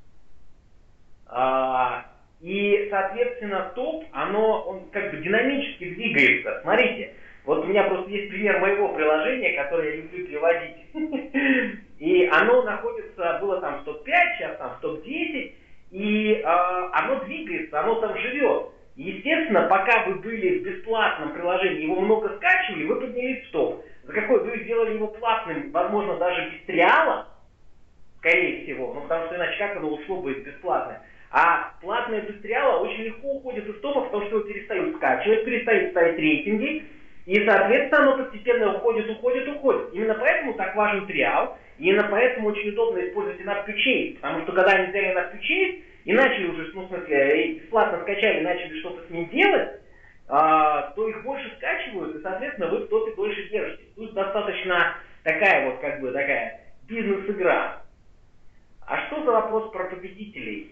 А, и, соответственно, топ, оно, он как бы динамически двигается. Смотрите, вот у меня просто есть пример моего приложения, которое я люблю переводить. И оно находится, было там в топ пять, сейчас там в топ десять. И э, оно двигается, оно там живет. И, естественно, пока вы были в бесплатном приложении, его много скачивали, вы поднялись в топ. За какой вы сделали его платным, возможно, даже без триала, скорее всего, ну потому что иначе как оно ушло бы бесплатное. А платное без триала очень легко уходит из топа, потому что его перестают скачивать, перестают ставить рейтинги, и, соответственно, оно постепенно уходит, уходит, уходит. Именно поэтому так важен триал. И именно поэтому очень удобно использовать Enough to Chase, потому что когда они взяли Enough to Chase и начали уже, ну, в смысле, бесплатно скачали, начали что-то с ним делать, а, то их больше скачивают, и, соответственно, вы в топе дольше держитесь. Тут достаточно такая вот, как бы, такая бизнес-игра. А что за вопрос про победителей?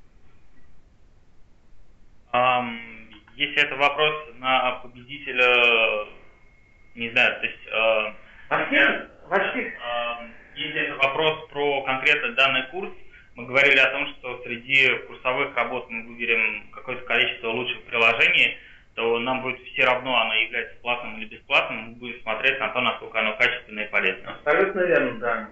Ам, если это вопрос на победителя, не знаю, то есть... э, Во всех, во всех... э, если это вопрос про конкретно данный курс, мы говорили о том, что среди курсовых работ мы выберем какое-то количество лучших приложений, то нам будет все равно, оно является платным или бесплатным, мы будем смотреть на то, насколько оно качественное и полезное. Абсолютно верно, да.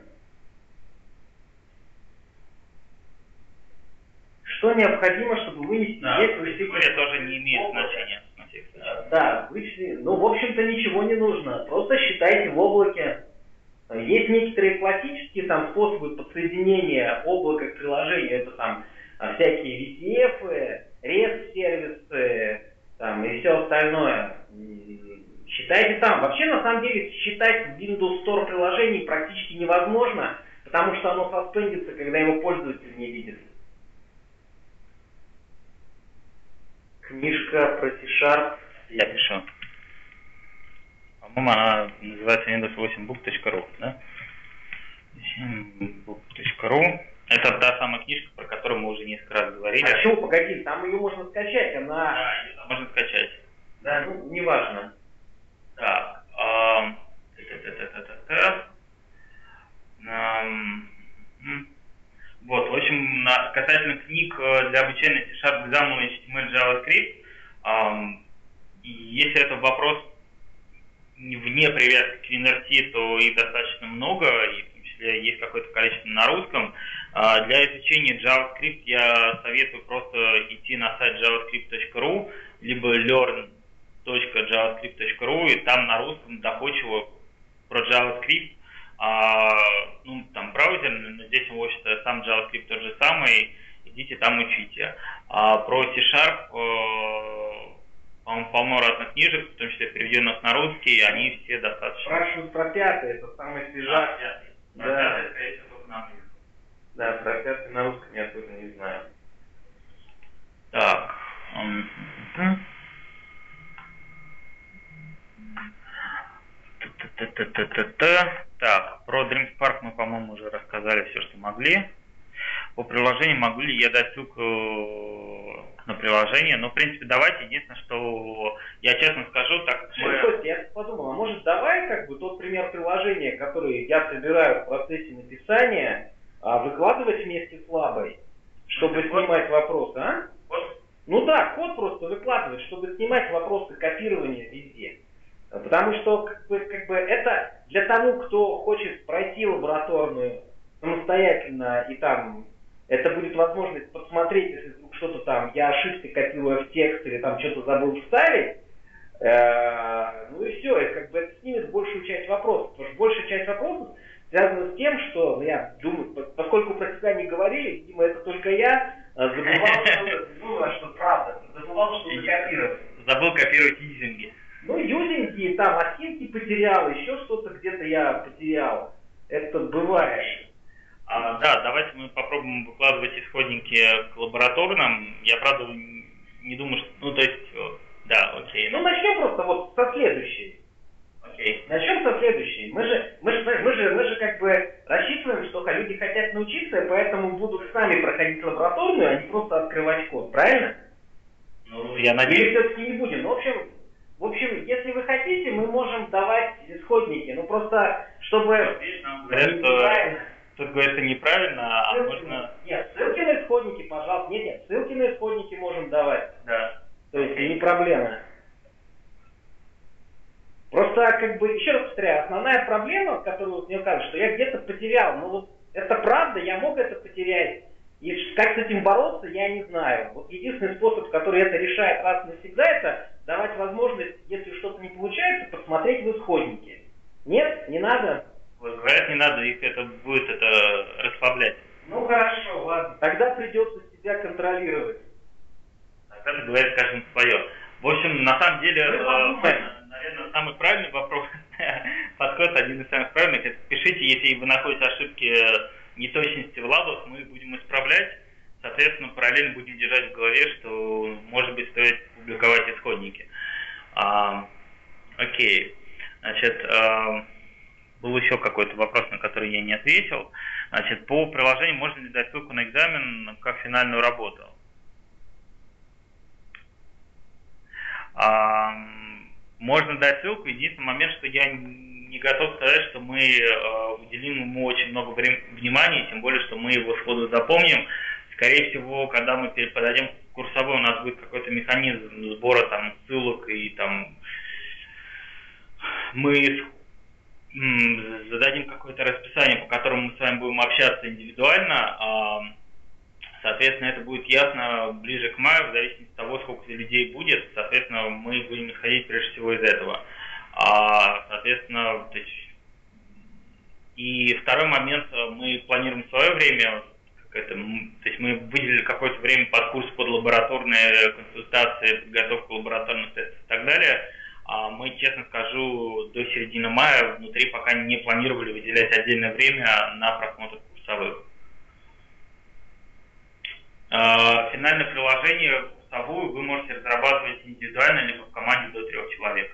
Что необходимо, чтобы вынести Да, весь высекли... категория тоже не имеет значения. На всякий случай. Да, вычли... Ну, в общем-то, ничего не нужно. Просто считайте в облаке. Есть некоторые классические там способы подсоединения облака к приложению. Это там всякие ви си эф, REST-сервисы там, и все остальное. Считайте там. Вообще, на самом деле, считать в Windows Store приложений практически невозможно, потому что оно соспендится, когда его пользователь не видит. Книжка про C-Sharp. Я пишу. По-моему, она называется windows восемь book точка ру, да? book точка ру. Это та самая книжка, про которую мы уже несколько раз говорили. А чего, погоди, там ее можно скачать, она... Да, ее там можно скачать. Да, ну, неважно. Так. эм, та-та-та-та-та-та. Эм, м. Вот, в общем, на, касательно книг для обучения C-Sharp, экзамену, эйч ти эм эль, JavaScript, эм, если это вопрос вне привязки к эн эр ти, то их достаточно много, и в том числе есть какое-то количество на русском. А для изучения JavaScript я советую просто идти на сайт javascript точка ру, либо learn точка javascript точка ру, и там на русском доходчиво про JavaScript. А, ну, там браузер, но здесь, в общем-то, сам JavaScript тот же самый, идите там учите. А про C-Sharp, э, по-моему, полно разных книжек, в том числе переведенных на русский, и они все достаточно... Спрашивают про пятый, это самый свежак. Да, пятый. Да. Про пятый, скорее всего, только на английском. Да, про пятый на русском я тоже не знаю. Так. Та-та-та-та-та-та. Так, про DreamSpark мы, по-моему, уже рассказали все, что могли. По приложению могу ли я дать ссылку на приложение? Ну, в принципе, давайте. Единственное, что я честно скажу, так как мы... Костя, я подумал, а может давай как бы тот пример приложения, который я собираю в процессе написания, выкладывать вместе с лабой, чтобы Ну, снимать вопросы, а? Вот. Ну да, код просто выкладывать, чтобы снимать вопросы копирования везде. Потому что как бы, как бы это для того, кто хочет пройти лабораторную самостоятельно, и там это будет возможность посмотреть, если вдруг что-то там, я ошибся, копируя в текст, или там что-то забыл вставить, э, ну и все, и как бы это снимет большую часть вопросов. Потому что большая часть вопросов связана с тем, что, ну, я думаю, поскольку про себя не говорили, видимо, это только я, забывал, что, ну, что правда, забывал, что закопировать. Забыл копировать юзинги. Ну, юзинги, там, осинки потерял, еще что-то где-то я потерял. Это бывает. А, да, давайте мы попробуем выкладывать исходники к лабораторным. Я, правда, не думаю, что... Ну, то есть, да, окей. Ну, начнем просто вот со следующей. Окей. Начнем со следующей. Мы же, мы же, мы же, мы же как бы рассчитываем, что люди хотят научиться, поэтому будут сами проходить лабораторную, а не просто открывать код, правильно? Ну, я надеюсь. Или все-таки не будем. Ну, в общем, в общем, если вы хотите, мы можем давать исходники. Ну, просто, чтобы... Говорят, что тут говорится неправильно, а ссылки, можно... Нет, ссылки на исходники, пожалуйста. Нет, нет, ссылки на исходники можем давать. Да. То есть, не проблема. Просто, как бы, еще раз повторяю, основная проблема, которую вот мне кажется, что я где-то потерял. Ну, вот, это правда, я мог это потерять. И как с этим бороться, я не знаю. Вот единственный способ, который это решает раз и навсегда, это давать возможность, если что-то не получается, посмотреть в исходники. Нет, не надо? Говорят, не надо, их это будет это расслаблять. Ну хорошо, ладно. Тогда придется себя контролировать. Тогда говорят каждому свое. В общем, на самом деле, э, наверное, самый правильный вопрос, подход один из самых правильных, это пишите, если вы находите ошибки, неточности в лабах, мы будем исправлять. Соответственно, параллельно будем держать в голове, что, может быть, стоит публиковать исходники. А, окей. Значит, а, был еще какой-то вопрос, на который я не ответил. Значит, по приложению можно ли дать ссылку на экзамен как финальную работу? А, можно дать ссылку. Единственный момент, что я не готов сказать, что мы э, уделим ему очень много времени, внимания, тем более, что мы его сходу запомним. Скорее всего, когда мы подойдем к курсовой, у нас будет какой-то механизм сбора там ссылок, и там мы м, зададим какое-то расписание, по которому мы с вами будем общаться индивидуально. А, соответственно, это будет ясно ближе к маю, в зависимости от того, сколько людей будет. Соответственно, мы будем исходить прежде всего из этого. А, соответственно, то есть, и второй момент, мы планируем свое время, как это, то есть мы выделили какое-то время под курс, под лабораторные консультации, подготовку лабораторных тестов и так далее. А мы, честно скажу, до середины мая внутри пока не планировали выделять отдельное время на просмотр курсовых. А, финальное приложение курсовую вы можете разрабатывать индивидуально, либо в команде до трех человек.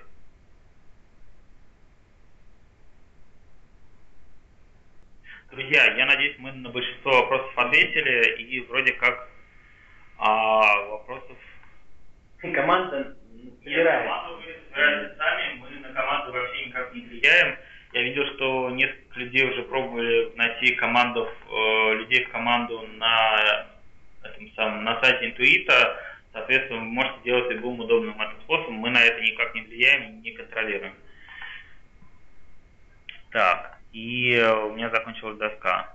Друзья, я надеюсь, мы на большинство вопросов ответили, и вроде как а, вопросов... Команда собирает. Команду вы собираете сами, мы на команду вообще никак не влияем. Я видел, что несколько людей уже пробовали найти команду, э, людей в команду на, этом самом, на сайте Интуита. Соответственно, вы можете делать любым удобным этим способом. Мы на это никак не влияем и не контролируем. Так. И у меня закончилась доска.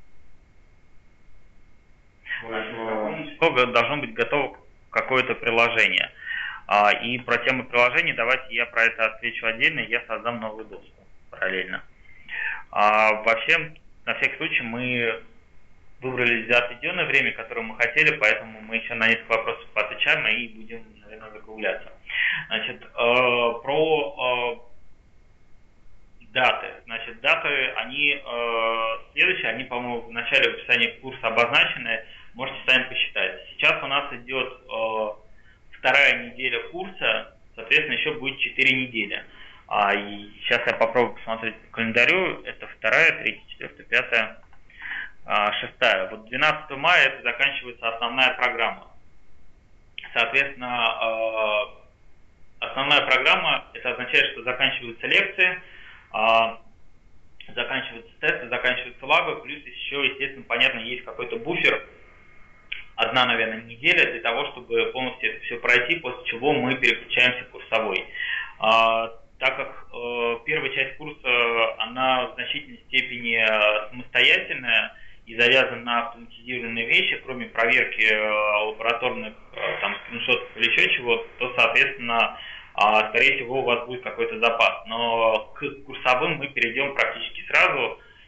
Сколько должно быть готово какое-то приложение? А, и про тему приложений давайте я про это отвечу отдельно, я создам новую доску параллельно. А, вообще, на всякий случай, мы выбрали за отведенное время, которое мы хотели, поэтому мы еще на несколько вопросов поотвечаем и будем, наверное, закругляться. Значит, э, про... Э, Даты. Значит, даты, они э, следующие, они, по-моему, в начале описания курса обозначены, можете сами посчитать. Сейчас у нас идет э, вторая неделя курса, соответственно, еще будет четыре недели. А, и сейчас я попробую посмотреть по календарю, это вторая, третья, четвертая, пятая, а, шестая. Вот двенадцатого мая это заканчивается основная программа. Соответственно, э, основная программа, это означает, что заканчиваются лекции, заканчиваются тесты, заканчиваются лабы, плюс еще, естественно, понятно, есть какой-то буфер, одна, наверное, неделя для того, чтобы полностью это все пройти, после чего мы переключаемся в курсовой. А, так как э, первая часть курса, она в значительной степени самостоятельная и завязана на автоматизированные вещи, кроме проверки э, лабораторных э, там, скриншотов или еще чего, то, соответственно, А, скорее всего, у вас будет какой-то запас. Но к курсовым мы перейдем практически сразу.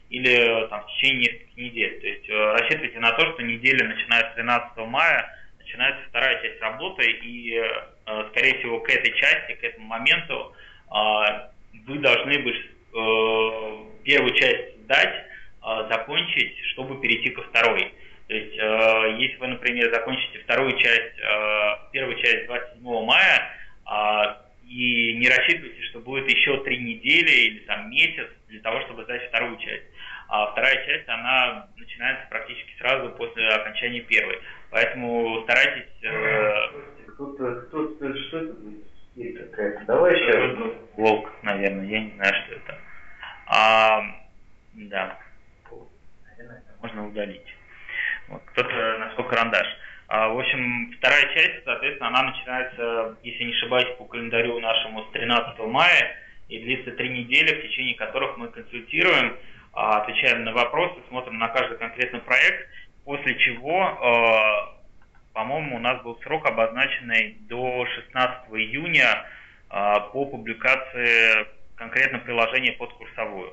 или там, в течение нескольких недель. То есть э, рассчитывайте на то, что неделя, начиная с тринадцатого мая, начинается вторая часть работы, и, э, скорее всего, к этой части, к этому моменту э, вы должны быть э, первую часть сдать, э, закончить, чтобы перейти ко второй. То есть, э, если вы, например, закончите вторую часть, э, первую часть двадцать седьмого мая, э, и не рассчитывайте, что будет еще три недели или там месяц для того, чтобы сдать вторую часть. А вторая часть, она начинается практически сразу после окончания первой. Поэтому старайтесь... Э... Кто-то, кто-то, что это будет такая? Давай сейчас. Волк, наверное, я не знаю, что это. А, да. Наверное, это можно удалить. Вот. Кто-то нашел карандаш. А, в общем, вторая часть, соответственно, она начинается, если не ошибаюсь, по календарю нашему с тринадцатого мая и длится три недели, в течение которых мы консультируем, отвечаем на вопросы, смотрим на каждый конкретный проект, после чего, по-моему, у нас был срок, обозначенный до шестнадцатого июня по публикации конкретно приложения под курсовую.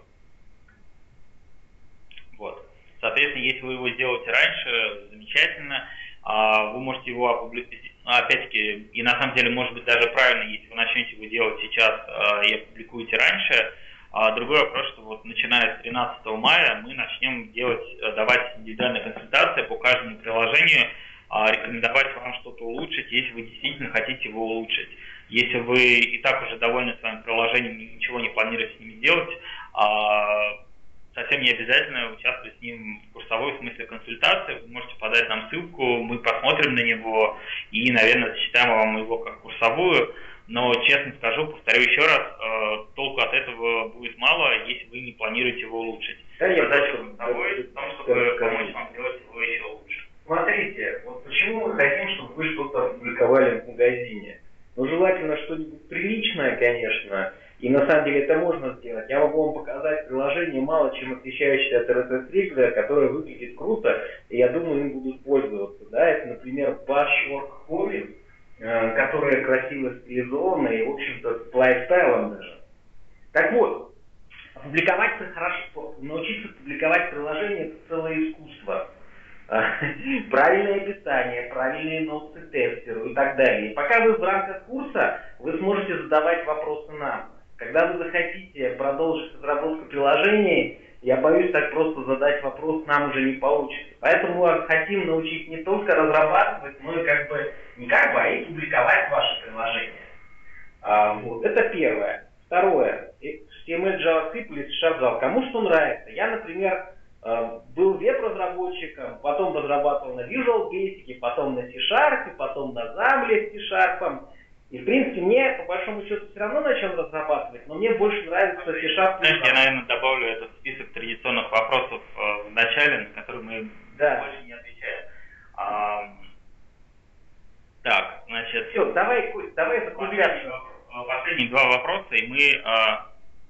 Вот. Соответственно, если вы его сделаете раньше, замечательно. Вы можете его опубликовать, опять-таки, и на самом деле, может быть, даже правильно, если вы начнете его делать сейчас и опубликуете раньше. Другой вопрос, что вот начиная с тринадцатого мая мы начнем делать, давать индивидуальные консультации по каждому приложению, рекомендовать вам что-то улучшить, если вы действительно хотите его улучшить. Если вы и так уже довольны своим приложением и ничего не планируете с ним делать, совсем не обязательно участвовать с ним в курсовой, в смысле консультации. Вы можете подать нам ссылку, мы посмотрим на него и, наверное, зачитаем вам его как курсовую. Но, честно скажу, повторю еще раз, э, толку от этого будет мало, если вы не планируете его улучшить. Да, я Задача курсовой в том, чтобы помочь вам сделать его еще лучше. Смотрите, вот почему мы хотим, чтобы вы что-то опубликовали в магазине. Ну, желательно что-нибудь приличное, конечно. И на самом деле это можно сделать. Я могу вам показать приложение, мало чем отличающееся от эр эс эс-ригля, которое выглядит круто, и я думаю, им будут пользоваться. Да? Это, например, Patchwork Hobby, э, которое красиво стилизовано и, в общем-то, с лайфстайлом даже. Так вот, опубликовать-то хорошо. Научиться публиковать приложение – это целое искусство. Правильное описание, правильные ноты тестеру и так далее. И пока вы в рамках курса, вы сможете задавать вопросы нам. Когда вы захотите продолжить разработку приложений, я боюсь, так просто задать вопрос нам уже не получится. Поэтому мы вас хотим научить не только разрабатывать, но и как бы, не как бы, а и публиковать ваши приложения. А, вот, это первое. Второе. эйч ти эм эль, JavaScript или C-Sharp Java. Кому что нравится. Я, например, был веб-разработчиком, потом разрабатывал на Visual Basic, потом на C-Sharp, потом на Xamarin с C-Sharp. И, в принципе, мне, по большому счету, все равно на чем разрабатывать, но мне больше нравится C-Sharp. Знаешь, я, наверное, добавлю этот список традиционных вопросов в начале, на которые мы да. больше не отвечаем. А, так, значит... Все, давай, давай закругляться. Последние два вопроса, и мы... А,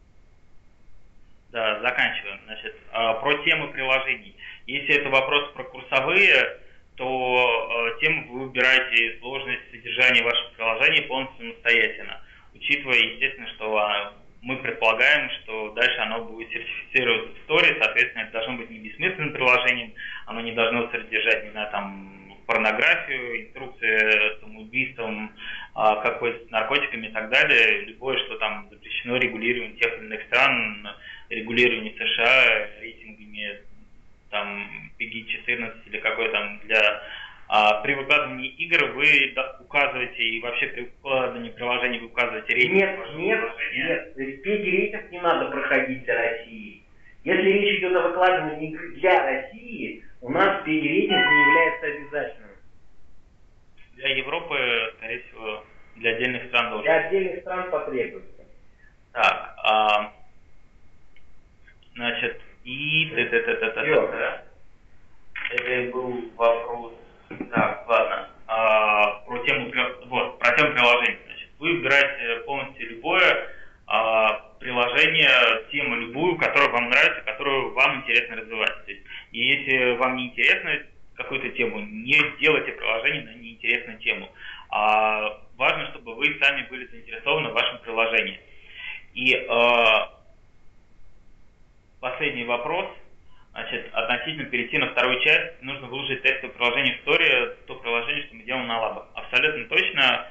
да, заканчиваем. Значит, про темы приложений. Если это вопрос про курсовые, то тему вы выбираете сложность содержания вашего приложения полностью самостоятельно, учитывая, естественно, что мы предполагаем, что дальше оно будет сертифицироваться в Store, соответственно, это должно быть не бессмысленным приложением, оно не должно содержать, не знаю, там, порнографию, инструкции самоубийством, как пользоваться наркотиками и так далее, любое, что там запрещено регулированием тех или иных стран, регулированием США, рейтингами там пи джи четырнадцать или какой там для а, при выкладывании игр вы да, указываете и вообще при выкладывании приложений вы указываете рейтинг. Нет, нет, нет, пи джи рейтинг не надо проходить для России. Если речь идет о выкладывании игры для России, у нас пи джи рейтинг не является обязательным. Для Европы, скорее всего, для отдельных стран должен. Для отдельных стран потребуется. Так, а, значит, и т-т-т-т-т-т. Это был вопрос. Так, ладно. А, про тему, вот, про тему приложения. Значит, вы выбираете полностью любое а, приложение, тему любую, которая вам нравится, которую вам интересно развивать. То есть, и если вам не интересно какую-то тему, не делайте приложение на неинтересную тему. А, важно, чтобы вы сами были заинтересованы в вашем приложении. И а, последний вопрос. Значит, относительно перейти на вторую часть, нужно выложить тестовое приложение в Store, то приложение, что мы делаем на лабах. Абсолютно точно.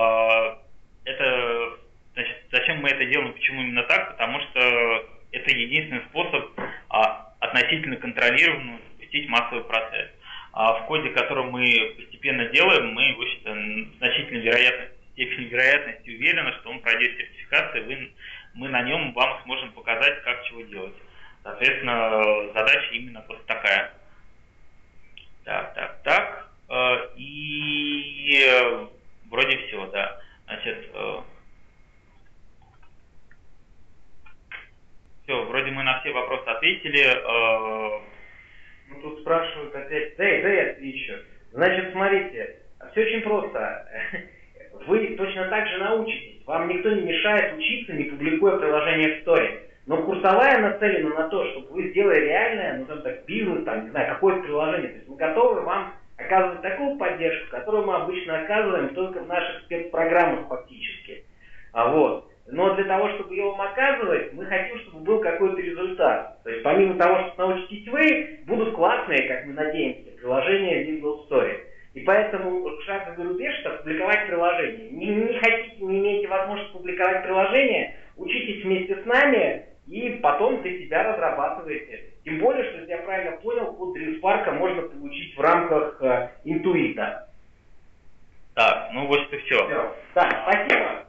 Это, значит, зачем мы это делаем, почему именно так? Потому что это единственный способ относительно контролированно запустить массовый процесс. А в коде, который мы постепенно делаем, мы, в общем-то, значительной вероятности, степени вероятности уверены, что он пройдет сертификацию, вы, мы на нем вам сможем показать, как чего делать. Соответственно, задача именно просто такая. Так, так, так. И вроде все, да. Значит, все, вроде мы на все вопросы ответили. Ну, тут спрашивают опять, да, да, я отвечу. Значит, смотрите, все очень просто. Вы точно так же научитесь. Вам никто не мешает учиться, не публикуя приложение в Store. Но курсовая нацелена на то, чтобы вы сделали реальное, ну там так, бизнес, там, не знаю, какое-то приложение. То есть мы готовы вам оказывать такую поддержку, которую мы обычно оказываем только в наших спецпрограммах фактически. А вот. Но для того, чтобы ее вам оказывать, мы хотим, чтобы был какой-то результат. То есть помимо того, что научитесь вы, будут классные, как мы надеемся, приложения в Windows Store. И поэтому шаговый рубеж – это публиковать приложение. Не, не хотите, не имеете возможности публиковать приложение, учитесь вместе с нами и потом для себя разрабатываете. Тем более, что, если я правильно понял, код DreamSpark можно получить в рамках э, интуита. Так, ну вот и все. все. Так, спасибо.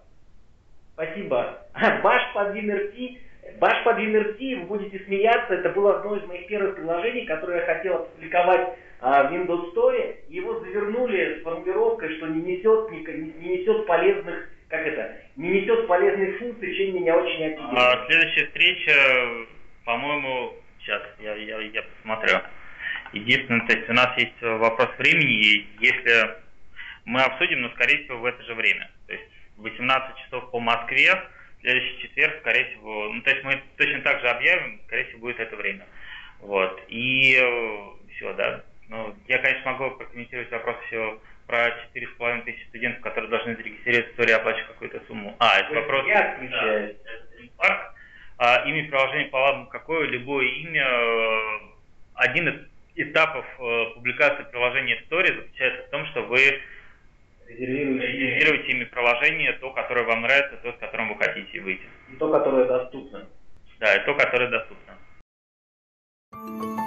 Спасибо. Bash под WinRT. Bash под WinRT, вы будете смеяться, это было одно из моих первых приложений, которое я хотел опубликовать а, в Windows Store. Его завернули с формулировкой, что не несет, не, не несет полезных, как это, не несет полезных функций, чем меня очень обидело. А, следующая встреча, по-моему, сейчас я, я, я посмотрю. Единственное, то есть у нас есть вопрос времени, и если мы обсудим, но скорее всего в это же время. То есть восемнадцать часов по Москве, следующий четверг, скорее всего, ну, то есть мы точно так же объявим, скорее всего, будет это время. Вот. И все, да. Ну, я, конечно, могу прокомментировать вопрос все про четыре с половиной тысячи студентов, которые должны зарегистрироваться в истории, оплачивать какую-то сумму. А, это вопрос... Я отвечаю. Да, а, имя приложения по лабам какое? Любое имя. Один из этапов публикации приложения в Store заключается в том, что вы резервируйте имя приложения, то, которое вам нравится, то, с которым вы хотите выйти. И то, которое доступно. Да, и то, которое доступно.